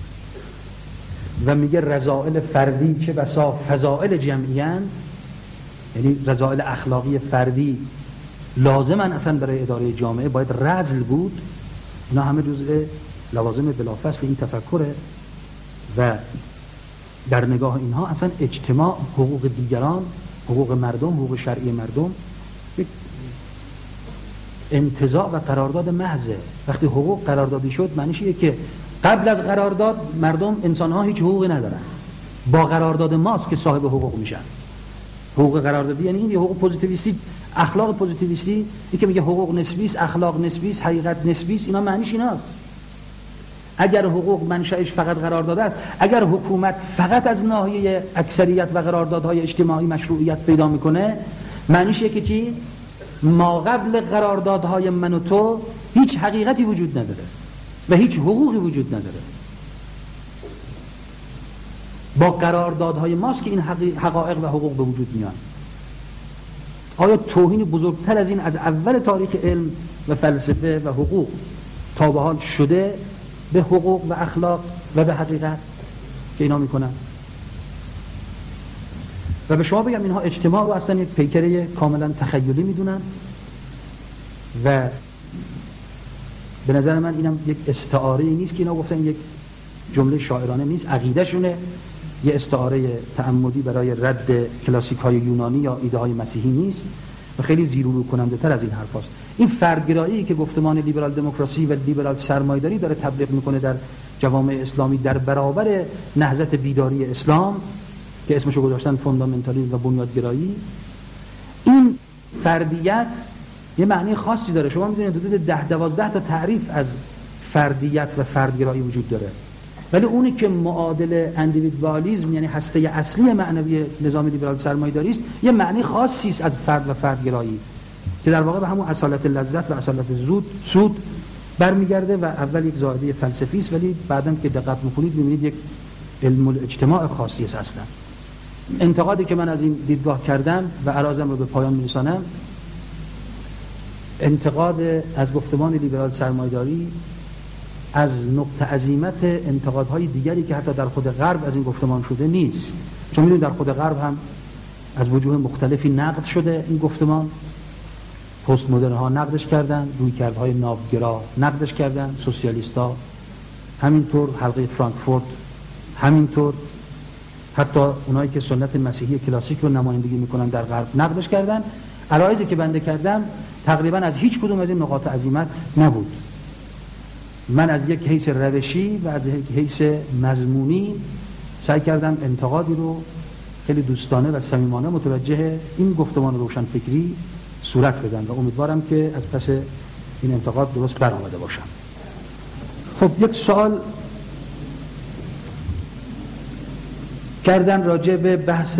و میگه رذائل فردی چه بسا فضائل جمعیان، یعنی رذائل اخلاقی فردی لازمن اصلا برای اداره جامعه باید رذل بود. اینا همه جزء لوازم بلافصل این تفکره و در نگاه اینها اصلا اجتماع، حقوق دیگران، حقوق مردم، حقوق شرعی مردم یک انتزاع و قرارداد محضه. وقتی حقوق قراردادی شد معنیش اینه که قبل از قرارداد مردم، انسان‌ها هیچ حقوقی ندارن، با قرارداد ماست که صاحب حقوق میشن. حقوق قراردادی یعنی این حقوق پوزیتیویستی، اخلاق پوزیتیویستی، این که میگه حقوق نسبی است، اخلاق نسبی است، حقیقت نسبی است، اینا معنیش ایناست. اگر حقوق منشأش فقط قرارداد است، اگر حکومت فقط از ناحیه اکثریت و قراردادهای اجتماعی مشروعیت پیدا میکنه، معنیش اینه که چی؟ ما قبل قراردادهای من و تو هیچ حقیقتی وجود نداره و هیچ حقوقی وجود نداره. با قراردادهای ماست که این حقایق و حقوق به وجود میان. آیا توهین بزرگتر از این از اول تاریخ علم و فلسفه و حقوق تا به حال شده به حقوق و اخلاق و به حقیقت که اینا میکنن؟ و به شما بگم اینها اجتماع رو اصلا یک پیکره کاملا تخیلی میدونن و به نظر من اینم یک استعاره نیست که اینا گفتن، یک جمله شاعرانه نیست، عقیده شونه یه استعاره تعمدی برای رد کلاسیک های یونانی یا ایده های مسیحی نیست و خیلی زیرورو کننده تر از این حرف هست. این فردگرایی که گفتمان لیبرال دموکراسی و لیبرال سرمایه‌داری داره تبلیغ میکنه در جوامع اسلامی در برابر نهضت بیداری اسلام که اسمشو گذاشتن فوندامنتالیسم و بنیادگرایی، این فردیت یه معنی خاصی داره. شما میدونید حدود 10-12 تا تعریف از فردیت و فردگرایی وجود داره، ولی اونی که معادل اندیویدوالیسم یعنی هسته اصلی معنوی نظام لیبرال سرمایه‌داری است، یه معنی خاصی است از فرد و فردگرایی که در واقع به همون اصالت لذت و اصالت سود برمیگرده و اول یک زائده فلسفی است، ولی بعداً که دقت می‌کنید می‌بینید یک علم الاجتماع خاصی است. اصلا انتقادی که من از این دیدگاه کردم و عرضم رو به پایان می‌رسانم، انتقاد از گفتمان لیبرال سرمایه‌داری از نقطه عزیمت انتقادهای دیگری که حتی در خود غرب از این گفتمان شده نیست. چون می‌دونید در خود غرب هم از وجوه مختلفی نقد شده این گفتمان. پست مدرن ها نقدش کردن، رویکردهای ناوگرا نقدش کردن، سوسیالیستا همینطور، حلقه فرانکفورت همینطور، حتی اونایی که سنت مسیحی کلاسیک رو نمایندگی میکنن در غرب نقدش کردن. عرایضی که بنده کردم تقریبا از هیچ کدوم از این نقاط عزیمت نبود. من از یک حیث روشی و از یک حیث مضمونی سعی کردم انتقادی رو خیلی دوستانه و صمیمانه متوجه این گفتمان روشنفکری صورت بدن و امیدوارم که از پس این انتقاد درست برآمده باشم. خب یک سوال کردن راجع به بحث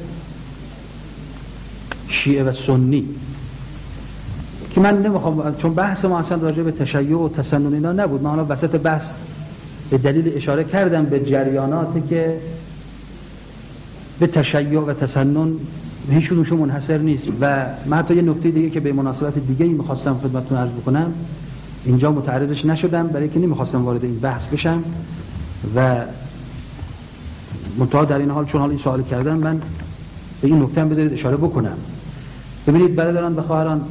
شیعه و سنی که من نمیخوام، چون بحث ما اصلا راجع به تشیع و تسنن اینا نبود. من حالا وسط بحث به دلیل اشاره کردم به جریاناتی که به تشیع و تسنن هیچونشون منحصر نیست و من حتی یه نکته دیگه که به مناسبت دیگه میخواستم خدمتتون عرض بکنم اینجا متعرضش نشدم برای که نمیخواستم وارد این بحث بشم و منتها در این حال چون حال این سوال کردم من به این نکته هم بذارید اشاره بکنم. ببینید برادران و خواهران،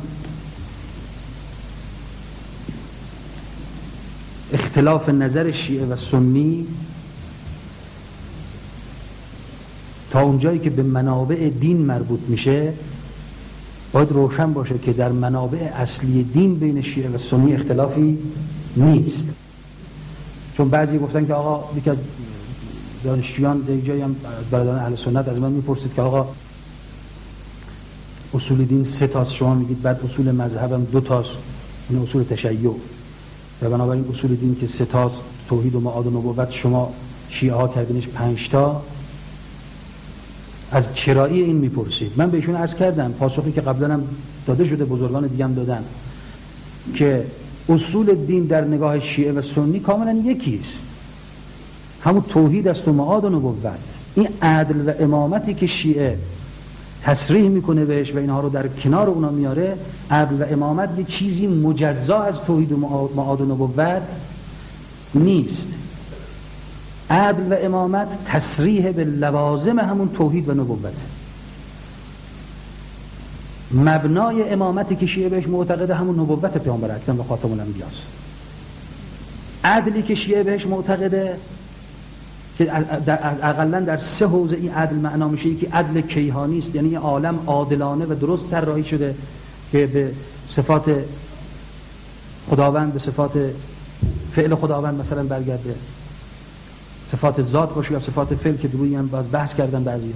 اختلاف نظر شیعه و سنی تا اونجایی که به منابع دین مربوط میشه باید روشن باشه که در منابع اصلی دین بین شیعه و سنی اختلافی نیست. چون بعضی گفتن که آقا یکی از دانشجویان در جایی هم برادران اهل سنت از من میپرسید که آقا اصول دین 3 تاست، شما میگید بعد اصول مذهبم 2 تاست، این اصول تشیع و بنابراین اصول دین که 3 تاست توحید و معاد و نبوت شما شیعه ها کردینش 5 تا، از چرایی این میپرسید. من بهشون عرض کردم پاسخی که قبلا هم داده شده، بزرگان دیگه هم دادن، که اصول دین در نگاه شیعه و سنی کاملا یکیست، همون توحید است و معاد و نبوت. این عدل و امامتی که شیعه تصریح میکنه بهش و اینها رو در کنار اونا میاره، عدل و امامت یه چیزی مجزا از توحید و معاد و نبوت نیست. عدل و امامت تصریح به لوازم همون توحید و نبوت. مبنای امامتی که شیعه بهش معتقده همون نبوت پیامبر اکرم و خاتم الانبیاء است. عدلی که شیعه بهش معتقده که اقلا در 3 حوزه این عدل معنا میشه. یکی عدل کیهانی است، یعنی عالم عادلانه و درست طراحی شده که به صفات خداوند، به صفات فعل خداوند مثلا برگرده، صفات ذات باشه یا صفات فعل که دوی هم باز بحث کردن بعضی.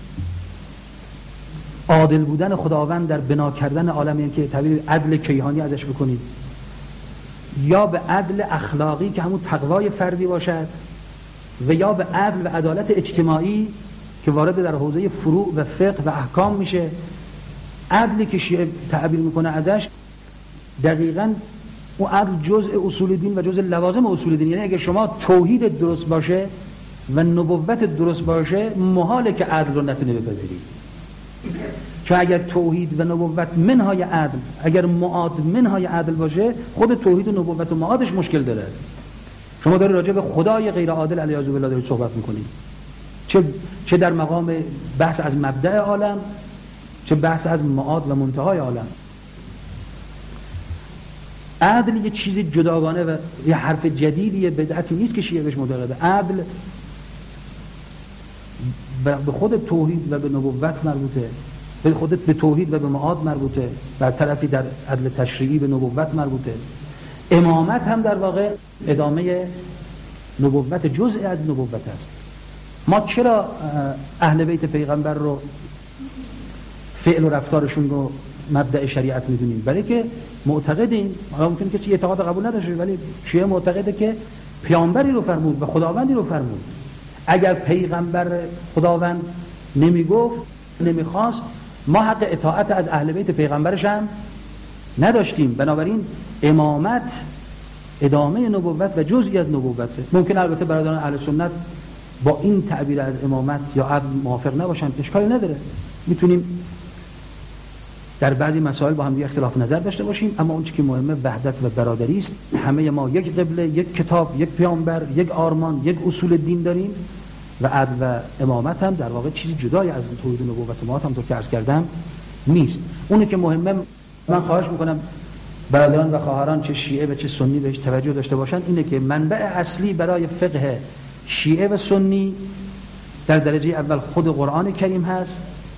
عادل بودن خداوند در بنا کردن عالم، یعنی که تعبیر عدل کیهانی ازش بکنید، یا به عدل اخلاقی که همون تقوای فردی باشد، و یا به عدل و عدالت اجتماعی که وارد در حوزه فروع و فقه و احکام میشه. عدلی که شیعه تعبیر میکنه ازش دقیقاً اون عدل جزء اصول دین و جزء لوازم اصول دین. یعنی اگه شما توحید درست باشه و نبوت درست باشه، محاله که عدل رو نتونه بپذیرید. چون اگر توحید و نبوت منهای عدل، اگر معاد منهای عدل باشه، خود توحید و نبوت و معادش مشکل داره. شما داری راجع به خدای غیر عادل علیه بالله دارید صحبت میکنید، چه در مقام بحث از مبدأ عالم، چه بحث از معاد و منتهای عالم. عدل یه چیز جداگانه و یه حرف جدیدی، بدعتی نیست که شیعه بهش معتقده. عدل به خود توحید و به نبوت مربوطه، به خودت به توحید و به معاد مربوطه، و طرفی در عدل تشریعی به نبوت مربوطه. امامت هم در واقع ادامه نبوت، جزء از نبوت است. ما چرا اهل بیت پیغمبر رو فعل و رفتارشون رو مبدأ شریعت میدونیم؟ برای که معتقدیم، حالا ممکنه کسی اعتقاد قبول نداشته، ولی شیعه معتقده که پیامبری رو فرمود و خداوندی رو فرمود. اگر پیغمبر خداوند نمیگفت، نمیخواست، ما حق اطاعت از اهل بیت پیغمبرش هم نداشتیم. بنابراین امامت ادامه نبوت و جزئی از نبوته. ممکن البته برادران اهل سنت با این تعبیر از امامت یا عدل موافق نباشن، اشکالی نداره، میتونیم در بعضی مسائل با هم دیگه اختلاف نظر داشته باشیم، اما اون چیزی که مهمه وحدت و برادری است. همه ما یک قبله، یک کتاب، یک پیامبر، یک آرمان، یک اصول دین داریم و عدل و امامت هم در واقع چیزی جدای از توحید و نبوت ما همونطور که عرض کردم نیست. اونی که مهمه، من خواهش میکنم برادران و خواهران چه شیعه و چه سنی بهش توجه داشته باشن، اینه که منبع اصلی برای فقه شیعه و سنی در درجه اول خود قرآن کریم هست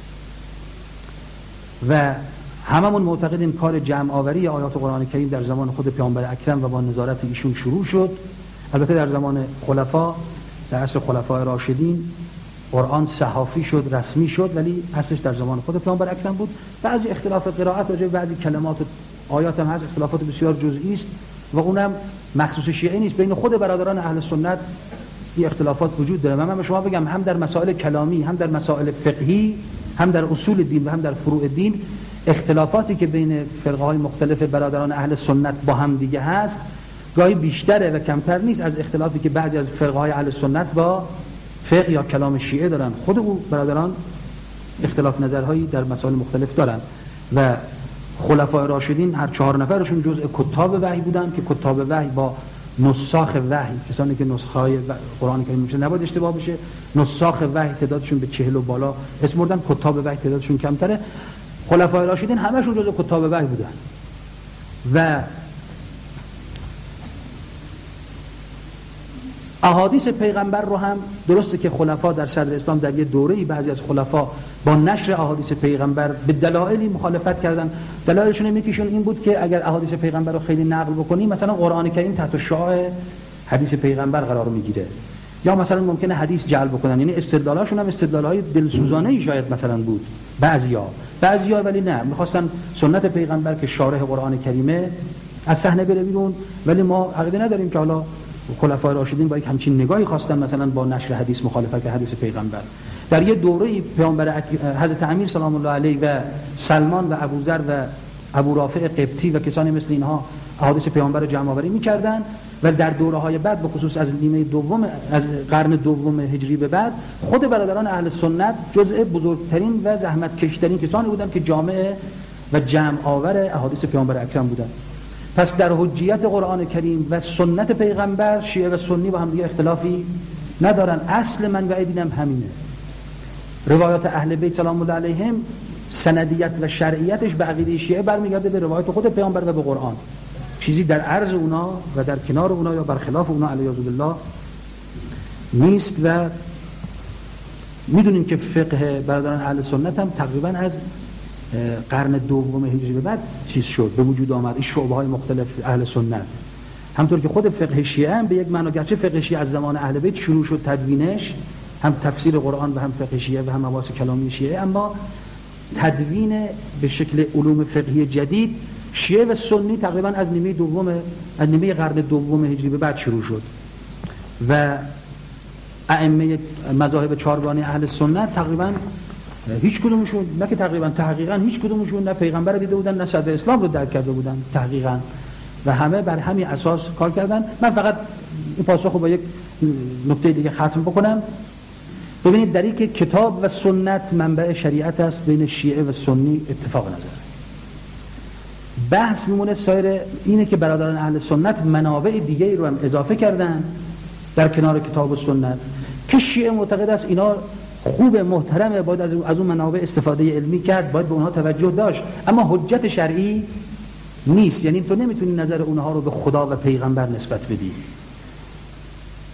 و هممون معتقدیم کار جمع آوری آیات قرآن کریم در زمان خود پیامبر اکرم و با نظارت ایشون شروع شد. البته در زمان خلفا، در عصر خلفای راشدین، قرآن صحافی شد، رسمی شد، ولی اصلش در زمان خود پیامبر اکرم بود. بعضی اختلاف قرائت راجع به بعضی کلمات و آیات هم هست، اختلافات بسیار جزئی است و اونم مخصوص شیعه نیست. بین خود برادران اهل سنت این اختلافات وجود داره. من به شما بگم هم در مسائل کلامی، هم در مسائل فقهی، هم در اصول دین و هم در فروع دین، اختلافاتی که بین فرقه های مختلف برادران اهل سنت با هم دیگه هست گاهی بیشتره و کمتر نیست از اختلافی که بعضی از فرقه های اهل سنت با فقه یا کلام شیعه دارن. خود او برادران اختلاف نظرهایی در مسائل مختلف دارن و خلفای راشدین هر 4 نفرشون جزء کتاب وحی بودن که کتاب وحی با نساخ وحی، کسانی که نسخه‌های قرآن کریم میشه نباید اشتباه بشه، نساخ وحی تعدادشون به 40 و بالا اسم بردن، کتاب وحی تعدادشون کمتره. خلفای راشدین همشون جزء کتاب وحی بودن و احادیث پیغمبر رو هم درسته که خلفا در صدر اسلام در یه دوره‌ای بعضی از خلفا با نشر احادیث پیغمبر به دلایلی مخالفت کردن. دلایلشون یکیشون این بود که اگر احادیث پیغمبر رو خیلی نقل بکنیم، مثلا قرآن کریم تحت شعاع حدیث پیغمبر قرار میگیره، یا مثلا ممکنه حدیث جلب بکنن. یعنی استدلالاشون هم استدلال‌های دلسوزانه‌ای شاید مثلا بود بعضیا، ولی نه، می‌خواستن سنت پیغمبر که شارح قرآن کریمه از صحنه بره بیرون. ولی ما عقیده نداریم که حالا خلفای راشدین با یک همچین نگاهی خواستن مثلا با نشر حدیث مخالفت حدیث پیغمبر. در یه دوره پیامبر حضرت امیر سلام الله علیه و سلمان و ابوذر و ابو رافع قبطی و کسانی مثل اینها احادیث پیامبر رو جمع آوری می‌کردن و در دوره‌های بعد به خصوص از نیمه دوم از قرن دوم هجری به بعد خود برادران اهل سنت جزء بزرگترین و زحمتکش‌ترین کسانی بودند که جامع و جمع آور احادیث پیامبر اکرم بودند. پس در حجیت قرآن کریم و سنت پیغمبر شیعه و سنی با هم دیگه اختلافی ندارن. اصل منبع دینم همینه. روایات اهل بیت سلام الله علیهم سندیت و شرعیتش به عقیده شیعه برمیگرده به روایات خود پیامبر و به قرآن. چیزی در عرض اونا و در کنار اونا یا برخلاف اونا علیه بالله نیست. و میدونیم که فقه برادران اهل سنت هم تقریبا از قرن دوم هجری به بعد چیز شد، به وجود آمد این شعبه های مختلف اهل سنت. همطور که خود فقه شیعه هم به یک معنا، گرچه فقه شیعه از زمان اهل بیت شروع شد تدوینش، هم تفسیر قرآن و هم فقه شیعه و هم مباحث کلامی شیعه، اما تدوین به شکل علوم فقهی جدید شیعه و سنی تقریبا از نیمه قرن دوم هجری به بعد شروع شد و ائمه مذاهب چهارگانه اهل سنت تقریبا هیچ کدومشون، نه که تقریبا، تحقیقا هیچ کدومشون نه پیغمبر دیده بودن نه صدر اسلام رو درک کرده بودن تحقیقا، و همه بر همین اساس کار کردن. من فقط این پاسخ رو با یک نکته دیگه ختم بکنم. ببینید در این که کتاب و سنت منبع شریعت است، بین شیعه و سنی اتفاق نظر. بحث میمونه سایر اینه که برادران اهل سنت منابع دیگه رو هم اضافه کردن در کنار کتاب و سنت که شیعه معتقد است اینا خوب، محترمه، باید از اون منابع استفاده علمی کرد، باید به اونها توجه داشت، اما حجت شرعی نیست. یعنی تو نمیتونی نظر اونها رو به خدا و پیغمبر نسبت بدی.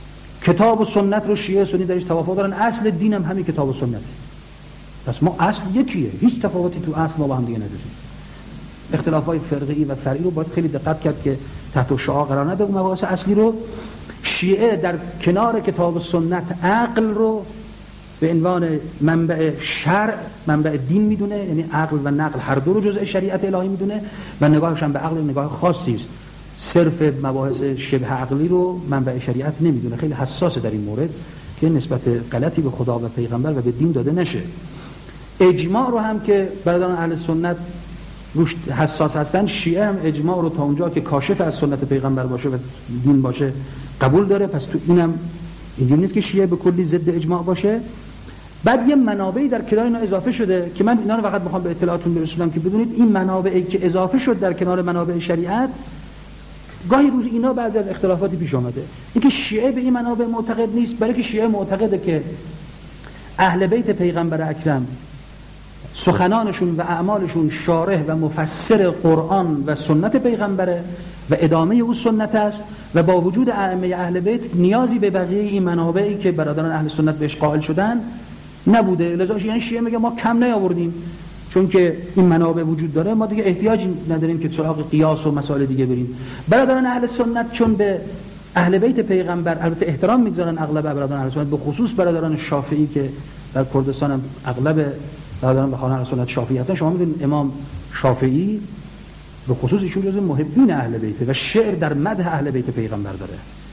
کتاب و سنت رو شیعه سنی درش توافق دارن، اصل دین هم همین کتاب و سنته. پس ما اصل یکیه، هیچ تفاوتی تو اصل ما با هم دیگه نداریم. اختلافات فرعی و فرعی رو باید خیلی دقت کرد که تحت شعاع قرار نده. اون مباحث اصلی رو شیعه در کنار کتاب و سنت عقل رو به عنوان منبع شرع، منبع دین میدونه، یعنی عقل و نقل هر دو رو جزء شریعت الهی میدونه و نگاهش هم به عقل نگاه خاصی است. صرف مباحث شبه عقلی رو منبع شریعت نمیدونه. خیلی حساسه در این مورد که نسبت غلطی به خدا و پیغمبر و به دین داده نشه. اجماع رو هم که برادران اهل سنت روش حساس هستن، شیعه هم اجماع رو تا اونجا که کاشف از سنت پیغمبر باشه و دین باشه قبول داره. پس تو اینم اینجوری نیست که شیعه به کلی ضد اجماع باشه. بعد یه منابعی در کنار اینا اضافه شده که من اینا رو فقط میخوام به اطلاعاتون برسونم که بدونید این منابعی که اضافه شد در کنار منابع شریعت، گاهی روز اینا بعضی از اختلافاتی پیش آمده. اینکه شیعه به این منابع معتقد نیست، برای که شیعه معتقده که اهل بیت پیغمبر اکرم سخنانشون و اعمالشون شارح و مفسر قرآن و سنت پیغمبره و ادامه او سنت است و با وجود ائمه اهل بیت نیازی به بقیه این منابعی که برادران اهل سنت بهش قائل شدن نبوده. لذا یعنی شیعه میگه ما کم نیاوردیم، چون که این منابع وجود داره ما دیگه احتیاجی نداریم که سراغ قیاس و مسائل دیگه بریم. برادران اهل سنت چون به اهل بیت پیغمبر البته احترام میگذارن، اغلب برادران اهل سنت به خصوص برادران شافعی که در کردستان هم اغلب برادران به خانه اهل سنت شافعی هستن. شما میدونید امام شافعی به خصوص ایشون جزو محبین اهل بیت و شعر در مدح اهل بیت پیغمبر داره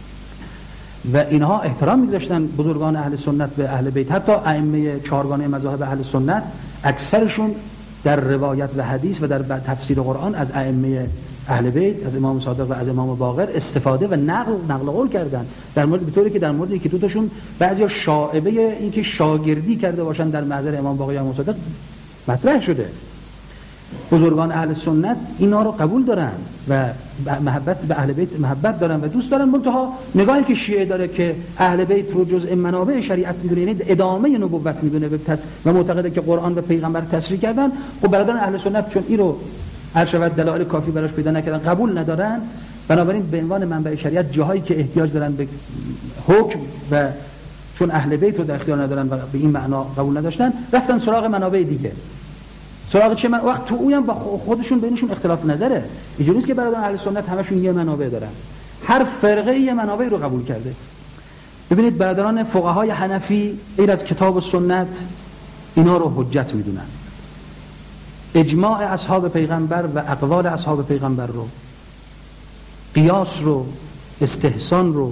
و اینها احترام می‌گذاشتن بزرگان اهل سنت به اهل بیت. حتی ائمه چهارگانه مذاهب اهل سنت اکثرشون در روایت و حدیث و در تفسیر قرآن از ائمه اهل بیت، از امام صادق و از امام باقر استفاده و نقل قول کردن، در مورد به طوری که در مورد یکی دو تاشون بعضیا شائبه اینکه شاگردی کرده باشن در محضر امام باقر یا امام صادق مطرح شده. بزرگان اهل سنت اینا رو قبول دارن و محبت به اهل بیت محبت دارن و دوست دارن. منتها نگاهی که شیعه داره که اهل بیت رو جزء منابع شریعت میدونه، یعنی ادامه نبوت میدونه و معتقده که قرآن و پیغمبر تصریح کردن، خب برادران اهل سنت چون این رو هر شود دلایل کافی براش پیدا نکردن قبول ندارن، بنابراین به عنوان منبع شریعت جاهایی که احتیاج دارن به حکم و چون اهل بیت رو در اختیار ندارن و به این معنا قبول نداشتن، رفتن سراغ منابع دیگه. سراغ چه من وقت تو اونم با خودشون بینشون اختلاف نظره. اینجوری نیست که برادران اهل سنت همشون یه منابع دارن، هر فرقه یه منابع رو قبول کرده. ببینید برادران فقهای حنفی غیر از کتاب و سنت اینا رو حجت میدونن. اجماع اصحاب پیغمبر و اقوال اصحاب پیغمبر رو، قیاس رو، استحسان رو،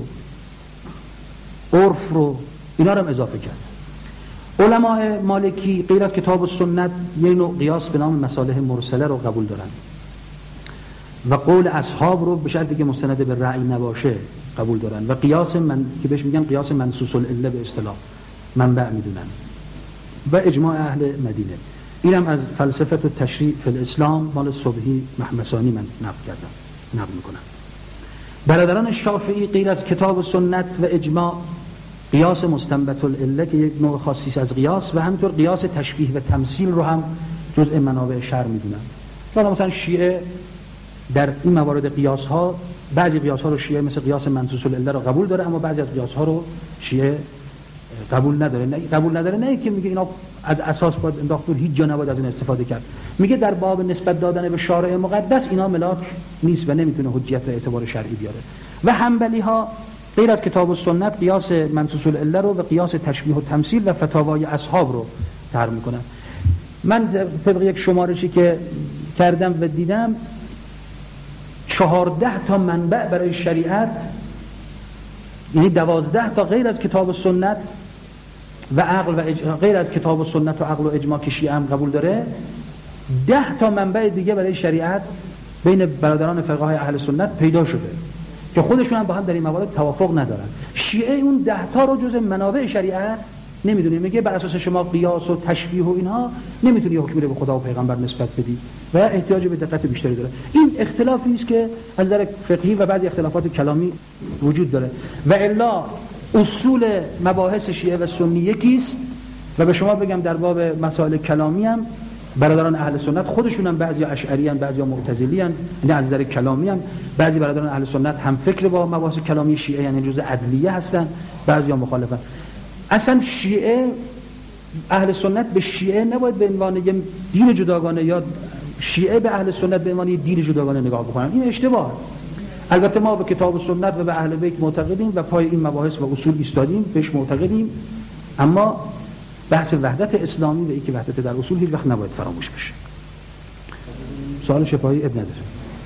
عرف رو، اینا رو هم اضافه کرد. علماء مالکی غیر از کتاب و سنت یه نوع قیاس به نام مصالح مرسله رو قبول دارن و قول اصحاب رو به شرطی که مستند به رأی نباشه قبول دارن و قیاس که بهش میگن قیاس منصوص العله به اصطلاح منبع میدونن و اجماع اهل مدینه. اینم از فلسفه و تشریع فی الاسلام مال صبحی محمسانی من نقل میکنم. برادران شافعی غیر از کتاب و سنت و اجماع قیاس مستنبط العله که یک نوع خاصی از قیاس و همینطور قیاس تشبیه و تمثیل رو هم جزء منابع شرع میدونن. مثلا شیعه در این موارد قیاس ها، بعضی قیاس ها رو شیعه مثل قیاس منصوص العله رو قبول داره، اما بعضی از قیاس ها رو شیعه قبول نداره. نه که میگه اینا از اساس باید انداخت و هیچ جا نباید از این استفاده کرد. میگه در باب نسبت دادن به شارع مقدس اینا ملاک نیست و نمیتونه حجیت و اعتبار شرعی بیاره. و حنبلی ها غیر از کتاب و سنت قیاس منصوص العله رو و قیاس تشبیه و تمثیل و فتاوای اصحاب رو طرح میکنن. من طبق یک شمارشی که کردم و دیدم 14 تا منبع برای شریعت، یعنی 12 تا غیر از کتاب و سنت و عقل و غیر از کتاب و سنت و عقل و اجماع که شیعه هم قبول داره، 10 تا منبع دیگه برای شریعت بین برادران فقهای اهل سنت پیدا شده که خودشون هم با هم در این موارد توافق ندارن. شیعه اون 10 تا رو جز منابع شریعت نمیدونه، میگه بر اساس شما قیاس و تشبیه و اینها نمیتونی حکمی رو به خدا و پیغمبر نسبت بدی و احتیاج به دقت بیشتری داره. این اختلافی است که از نظر فقهی و بعضی اختلافات کلامی وجود داره و الا اصول مباحث شیعه و سنی یکی است و به شما بگم در باب مسائل کلامی هم برادران اهل سنت خودشون هم بعضی اشعری ان، بعضی معتزلی ان، یعنی از نظر کلامی ان. بعضی برادران اهل سنت هم فکر با مباحث کلامی شیعه، یعنی جزء عدلیه هستن، بعضی ها مخالفن. اصلا شیعه، اهل سنت به شیعه نباید به عنوان یه دین جداگانه یا شیعه به اهل سنت به عنوان یه دین جداگانه نگاه بکنن. این اشتباه. البته ما به کتاب و سنت و به اهل بیت معتقدیم و پای این مباحث و اصول ایستادیم، بهش معتقدیم، اما بحث وحدت اسلامی و اینکه وحدت در اصول هیچ وقت نباید فراموش بشه. سوال شفاهی اب نداره.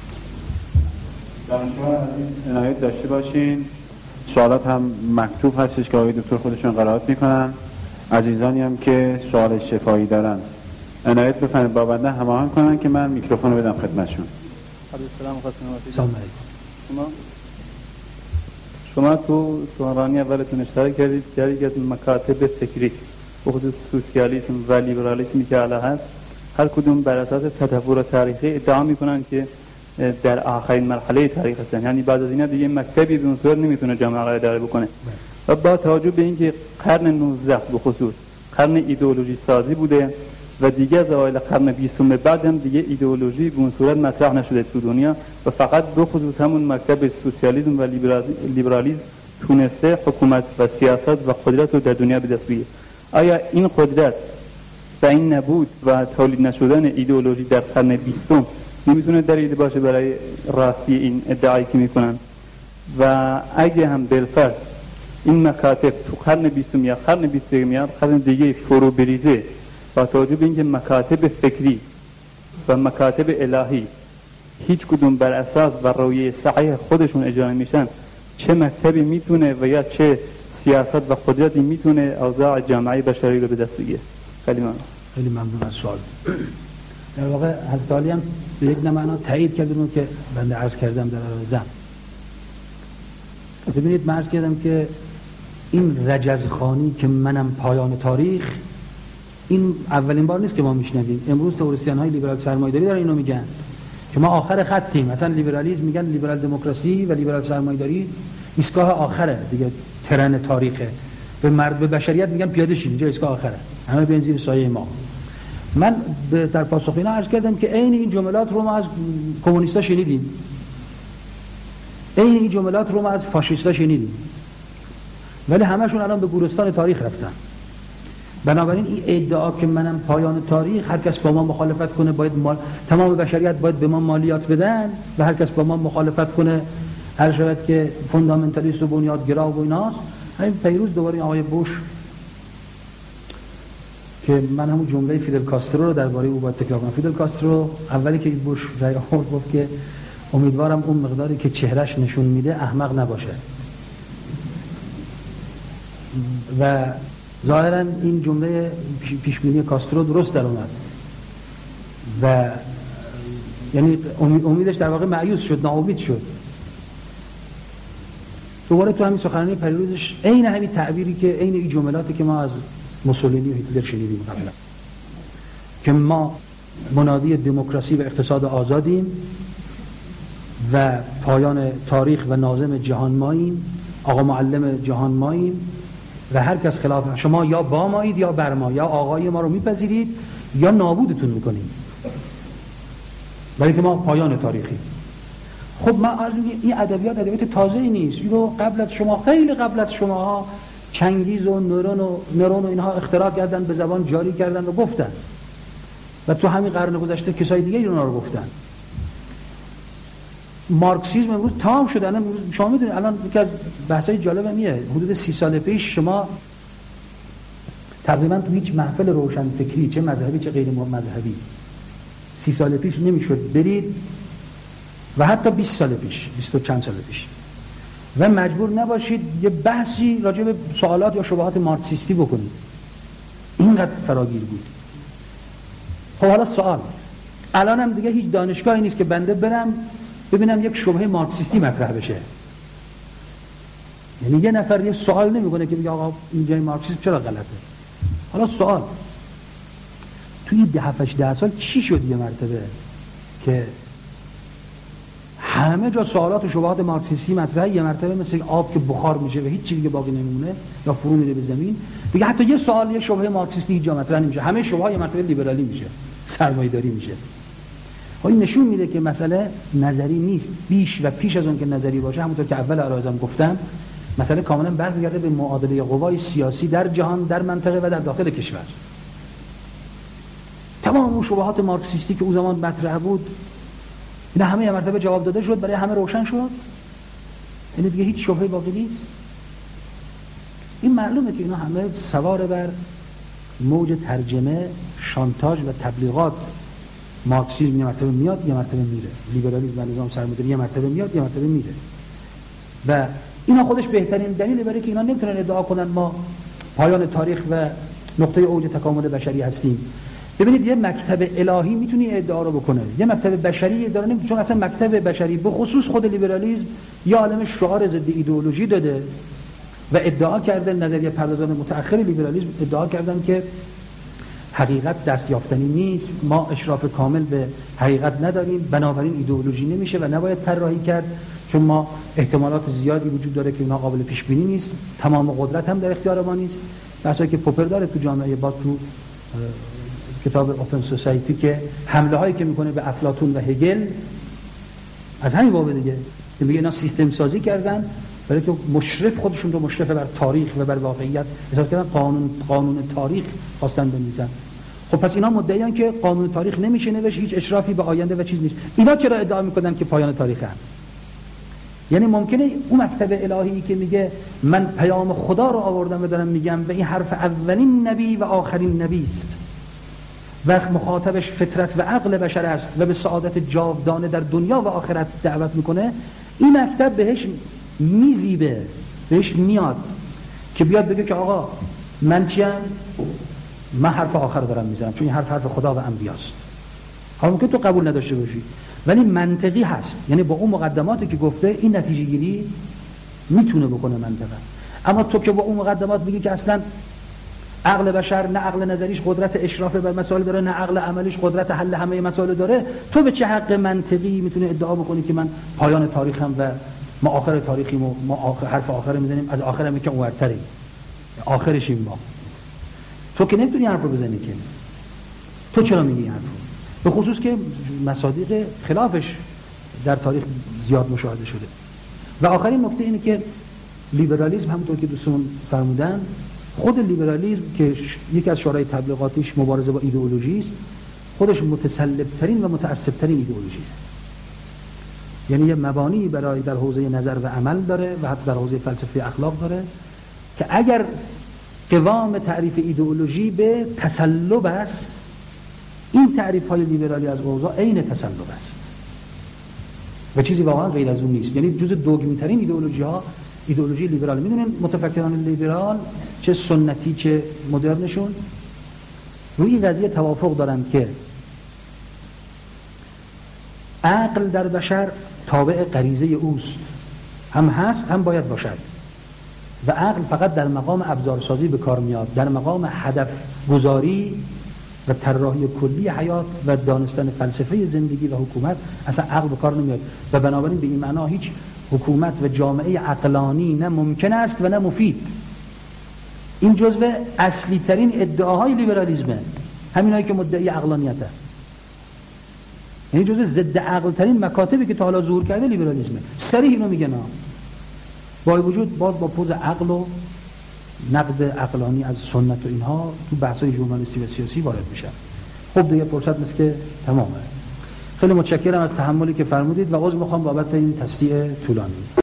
دانشجویان عنایت داشته باشین، سوالات هم مکتوب هستش که آقای دکتر خودشون قرائت میکنن. عزیزانی هم که سوال شفاهی دارن عنایت بفرمایید با بنده هماهنگ کنن که من میکروفون رو بدم خدمتشون. سلام علیکم. شما تو سخنرانی اولتون اشاره کردید که یکی از مکاتب فکری بخصوص سوسیالیسم و لیبرالیسمی که الان هست، هر کدوم بر اساس تطور تاریخی ادعا میکنن که در آخرین مرحله تاریخ هستن، یعنی بعد از اینا دیگه مکتبی به اون صورت نمیتونه جامعه را اداره بکنه. و با توجه به اینکه قرن 19 به خصوص قرن ایدئولوژی سازی بوده و دیگه از اوایل قرن 20 بعد هم دیگه ایدئولوژی به اون صورت مطرح نشده تو دنیا و فقط به خصوص همون مکتب سوسیالیسم و لیبرالیسم تونسته حکومت و سیاست و قدرت رو در دنیا به دست بیاره. آیا این قدرت و این نبود و تولید نشدن ایدئولوژی در قرن 20 نمیتونه دلیل باشه برای راستی این ادعایی که میکنن؟ و اگه هم بالفرض این مکاتب تو قرن 20 یا قرن 21 یا قرن دیگه فرو بریزه، با توجه به اینکه مکاتب فکری و مکاتب الهی هیچ کدوم بر اساس و رویه صحیح خودشون اجرا میشن، چه مکتبی میتونه و یا چه سیاست و قدرتی میتونه اوضاع جامعه بشری رو به دست بگیره؟ خیلی ممنون از سوال. در واقع حضرت علی هم به یک معنا تایید کردن که بنده عرض کردم در زم. ببینید من عرض کردم که این رجزخوانی که منم پایان تاریخ، این اولین بار نیست که ما میشنویم. امروز تئوریسین های لیبرال سرمایه‌داری دارن اینو میگن که ما آخر خطیم. مثلا لیبرالیسم میگن لیبرال دموکراسی و لیبرال سرمایه‌داری ایستگاه آخره دیگه، ترن تاریخه. به بشریت میگن پیاده شید، اینجا ایستگاه آخره، همه بیان زیر سایه ما. من در پاسخ اینا عرض کردم که عین این جملات رو ما از کمونیستا شنیدیم، عین این جملات رو ما از فاشیستا شنیدیم، ولی همشون الان به گورستان تاریخ رفتن. بنابراین این ادعا که منم پایان تاریخ، هر کس با ما مخالفت کنه باید تمام بشریت باید به ما مالیات بدن و هر کس با ما مخالفت کنه هر شود که فوندامنتالیست و بنیادگرا و ایناست. همین پیروز دوباره آقای بوش که من همون جمله فیدل کاسترو رو درباره او باید تکرار کنم. فیدل کاسترو اولی که بوش رای آورد گفت که امیدوارم اون مقداری که چهرش نشون میده احمق نباشه و ظاهرا این جمله پیشبینی کاسترو درست در اومد و یعنی امیدش در واقع مایوس شد، ناامید شد. دوباره تو همین سخنرانی پیروزش عین همین تعبیری که عین این جملاتی که ما از موسولینی و هیتلر شنیدیم قبلا، که ما منادی دموکراسی و اقتصاد آزادیم و پایان تاریخ و ناظم جهان ماییم، آقا معلم جهان ماییم و هر کس خلاف شما یا با مایید یا بر ما، یا آقای ما رو میپذیرید یا نابودتون میکنیم، ولی که ما پایان تاریخی. خب ما از این ادبیات تازه‌ای نیست، اینو قبل از شما، خیلی قبل از شما چنگیز و نرون و اینها اختراع کردن، به زبان جاری کردن و گفتن و تو همین قرن گذشته کسای دیگه اینا رو گفتن. مارکسیسم امروز تمام شده. الان شما میدونید الان یکی از بحثای جالبه حدود 30 سال پیش شما تقریبا تو هیچ محفل روشن فکری چه مذهبی چه غیر مذهبی 30 سال پیش نمیشد برید و حتی 20 سال پیش 20 و چند سال پیش و مجبور نباشید یه بحثی راجع به سوالات یا شبهات مارکسیستی بکنید. اینقدر فراگیر بود. خب حالا سوال، الان هم دیگه هیچ دانشگاهی نیست که بنده برم ببینم یک شبهه مارکسیستی مطرح بشه. یعنی یه نفر یه سوال نمیکنه که بگه آقا این جای مارکسیسم چرا غلطه. حالا سوال، توی 7-8 سال چی شد یه مرتبه که همه جا سوالات و شبهات مارکسیستی مطرحه، یه مرتبه مثل آب که بخار میشه و هیچ چیزی دیگه باقی نمیمونه یا فرو میره به زمین، دیگه حتی یه سوال یه شبهه مارکسیستی هیچ جا مطرح نمیشه، همه شبهه یه مرتبه لیبرالی میشه. سرمایه‌داری میشه. این نشون میده که مسئله نظری نیست، بیش و پیش از اون که نظری باشه، همونطور که اول عرایزم گفتم، مسئله کاملا برمیگرده به معادله قوای سیاسی در جهان، در منطقه و در داخل کشور. تمام اون شبهات مارکسیستی که اون زمان مطرح بود، اینا همه مرتبه جواب داده شد، برای همه روشن شد. یعنی دیگه هیچ شبهه‌ای باقی نیست. این معلومه که اینا همه سوار بر موج ترجمه، شانتاژ و تبلیغات. مارکسیسم یه مرتبه میاد، یه مرتبه میره. لیبرالیسم و نظام سرمایه‌داری یه مرتبه میاد، یه مرتبه میره. و اینا خودش بهترین دلیله برای که اینا نمیتونن ادعا کنن ما پایان تاریخ و نقطه اوج تکامل بشری هستیم. ببینید یه مکتب الهی میتونی ادعا رو بکنه، یه مکتب بشری ادعا نمیتونه، چون اصلا مکتب بشری به خصوص خود لیبرالیسم یا عالم شعار ضد ایدئولوژی داده و ادعا کرده، نظریه پردازان متأخر لیبرالیسم ادعا کردن که حقیقت دست یافتنی نیست، ما اشراف کامل به حقیقت نداریم، بنابراین ایدئولوژی نمیشه و نباید طراحی کرد، چون ما احتمالات زیادی وجود داره که اونا قابل پیش بینی نیست، تمام قدرت هم در اختیار ما نیست. بحثایی که پوپر داره تو جامعه با تو کتاب اوپن سوسایتی که حمله هایی که میکنه به افلاطون و هگل از همین باب دیگه، که میگه اینا سیستم سازی کردن برای که مشرف خودشون رو مشرف بر تاریخ و بر واقعیت احساس کردن، قانون تاریخ خواستن بنویسن. خب پس اینا مدعیان که قانون تاریخ نمیشه نوشت، هیچ اشرافی به آینده و چیز نیست. اینا چرا ادعا میکنن که پایان تاریخ هست؟ یعنی ممکنه اون مکتب الهی که میگه من پیام خدا رو آوردم و دارم میگم و این حرف اولین نبی و آخرین نبی است و مخاطبش فطرت و عقل بشر است و به سعادت جاودانه در دنیا و آخرت دعوت میکنه، این مکتب بهش میزیبه، بهش میاد که بیاد بگه که آقا من چیم؟ من حرف آخر دارم میزنم، چون این حرف خدا و انبیاست. حالا ممکن تو قبول نداشته باشی ولی منطقی هست، یعنی با اون مقدماتی که گفته این نتیجه گیری میتونه بکنه منطقه. اما تو که با اون مقدمات میگی که اصلا عقل بشر نه عقل نظریش قدرت اشراف بر مسائل داره، نه عقل عملیش قدرت حل همه مسائل داره، تو به چه حق منطقی میتونه ادعا بکنی که من پایان تاریخم و ما آخر تاریخیم و ما حرف آخر میزنیم، از آخرم که اونورتریم، آخرشیم ما. تو که نمیتونی حرف رو بزنی که. تو چرا میگی این حرف رو؟ به خصوص که مصادیق خلافش در تاریخ زیاد مشاهده شده. و آخرین نکته اینه که لیبرالیسم همونطور که دوستان فرمودن، خود لیبرالیسم که یکی از شورای تبلیغاتیش مبارزه با ایدئولوژی است، خودش متسلب‌ترین و متعصب‌ترین ایدئولوژیه. یعنی یه مبانی برای در حوزه نظر و عمل داره و حتی در حوزه فلسفه اخلاق داره که اگر قوام تعریف ایدئولوژی به تسلب است، این تعریف های لیبرالی از اوضاع عین تسلب است و چیزی واقعا غیر از اون نیست. یعنی جز دوگمی ترین ایدئولوژی ها ایدئولوژی لیبرال. میدونین متفکران لیبرال چه سنتی چه مدرنشون روی این قضیه توافق دارن که عقل در بشر تابع غریزه اوست، هم هست هم باید باشد، و عقل فقط در مقام ابزارسازی به کار میاد، در مقام هدف گذاری و طراحی کلی حیات و دانستن فلسفه زندگی و حکومت اصلا عقل به کار نمیاد. و بنابراین به این معنا هیچ حکومت و جامعه عقلانی نه ممکن است و نه مفید. این جزء اصلی ترین ادعاهای لیبرالیسمه، همینایی که مدعی عقلانیته، یعنی جزء ضد عقل ترین مکاتبی که تا حالا ظهور کرده لیبرالیسمه. صریح اینو میگن ها، با وجود باز با پوز عقل و نقد عقلانی از سنت و اینها تو بحث‌های ژورنالیستی و سیاسی وارد میشن. خب دیگه فرصت نیست که تمامه. خیلی متشکرم از تحملی که فرمودید و عذر میخوام بابت این تصدیع طولانی.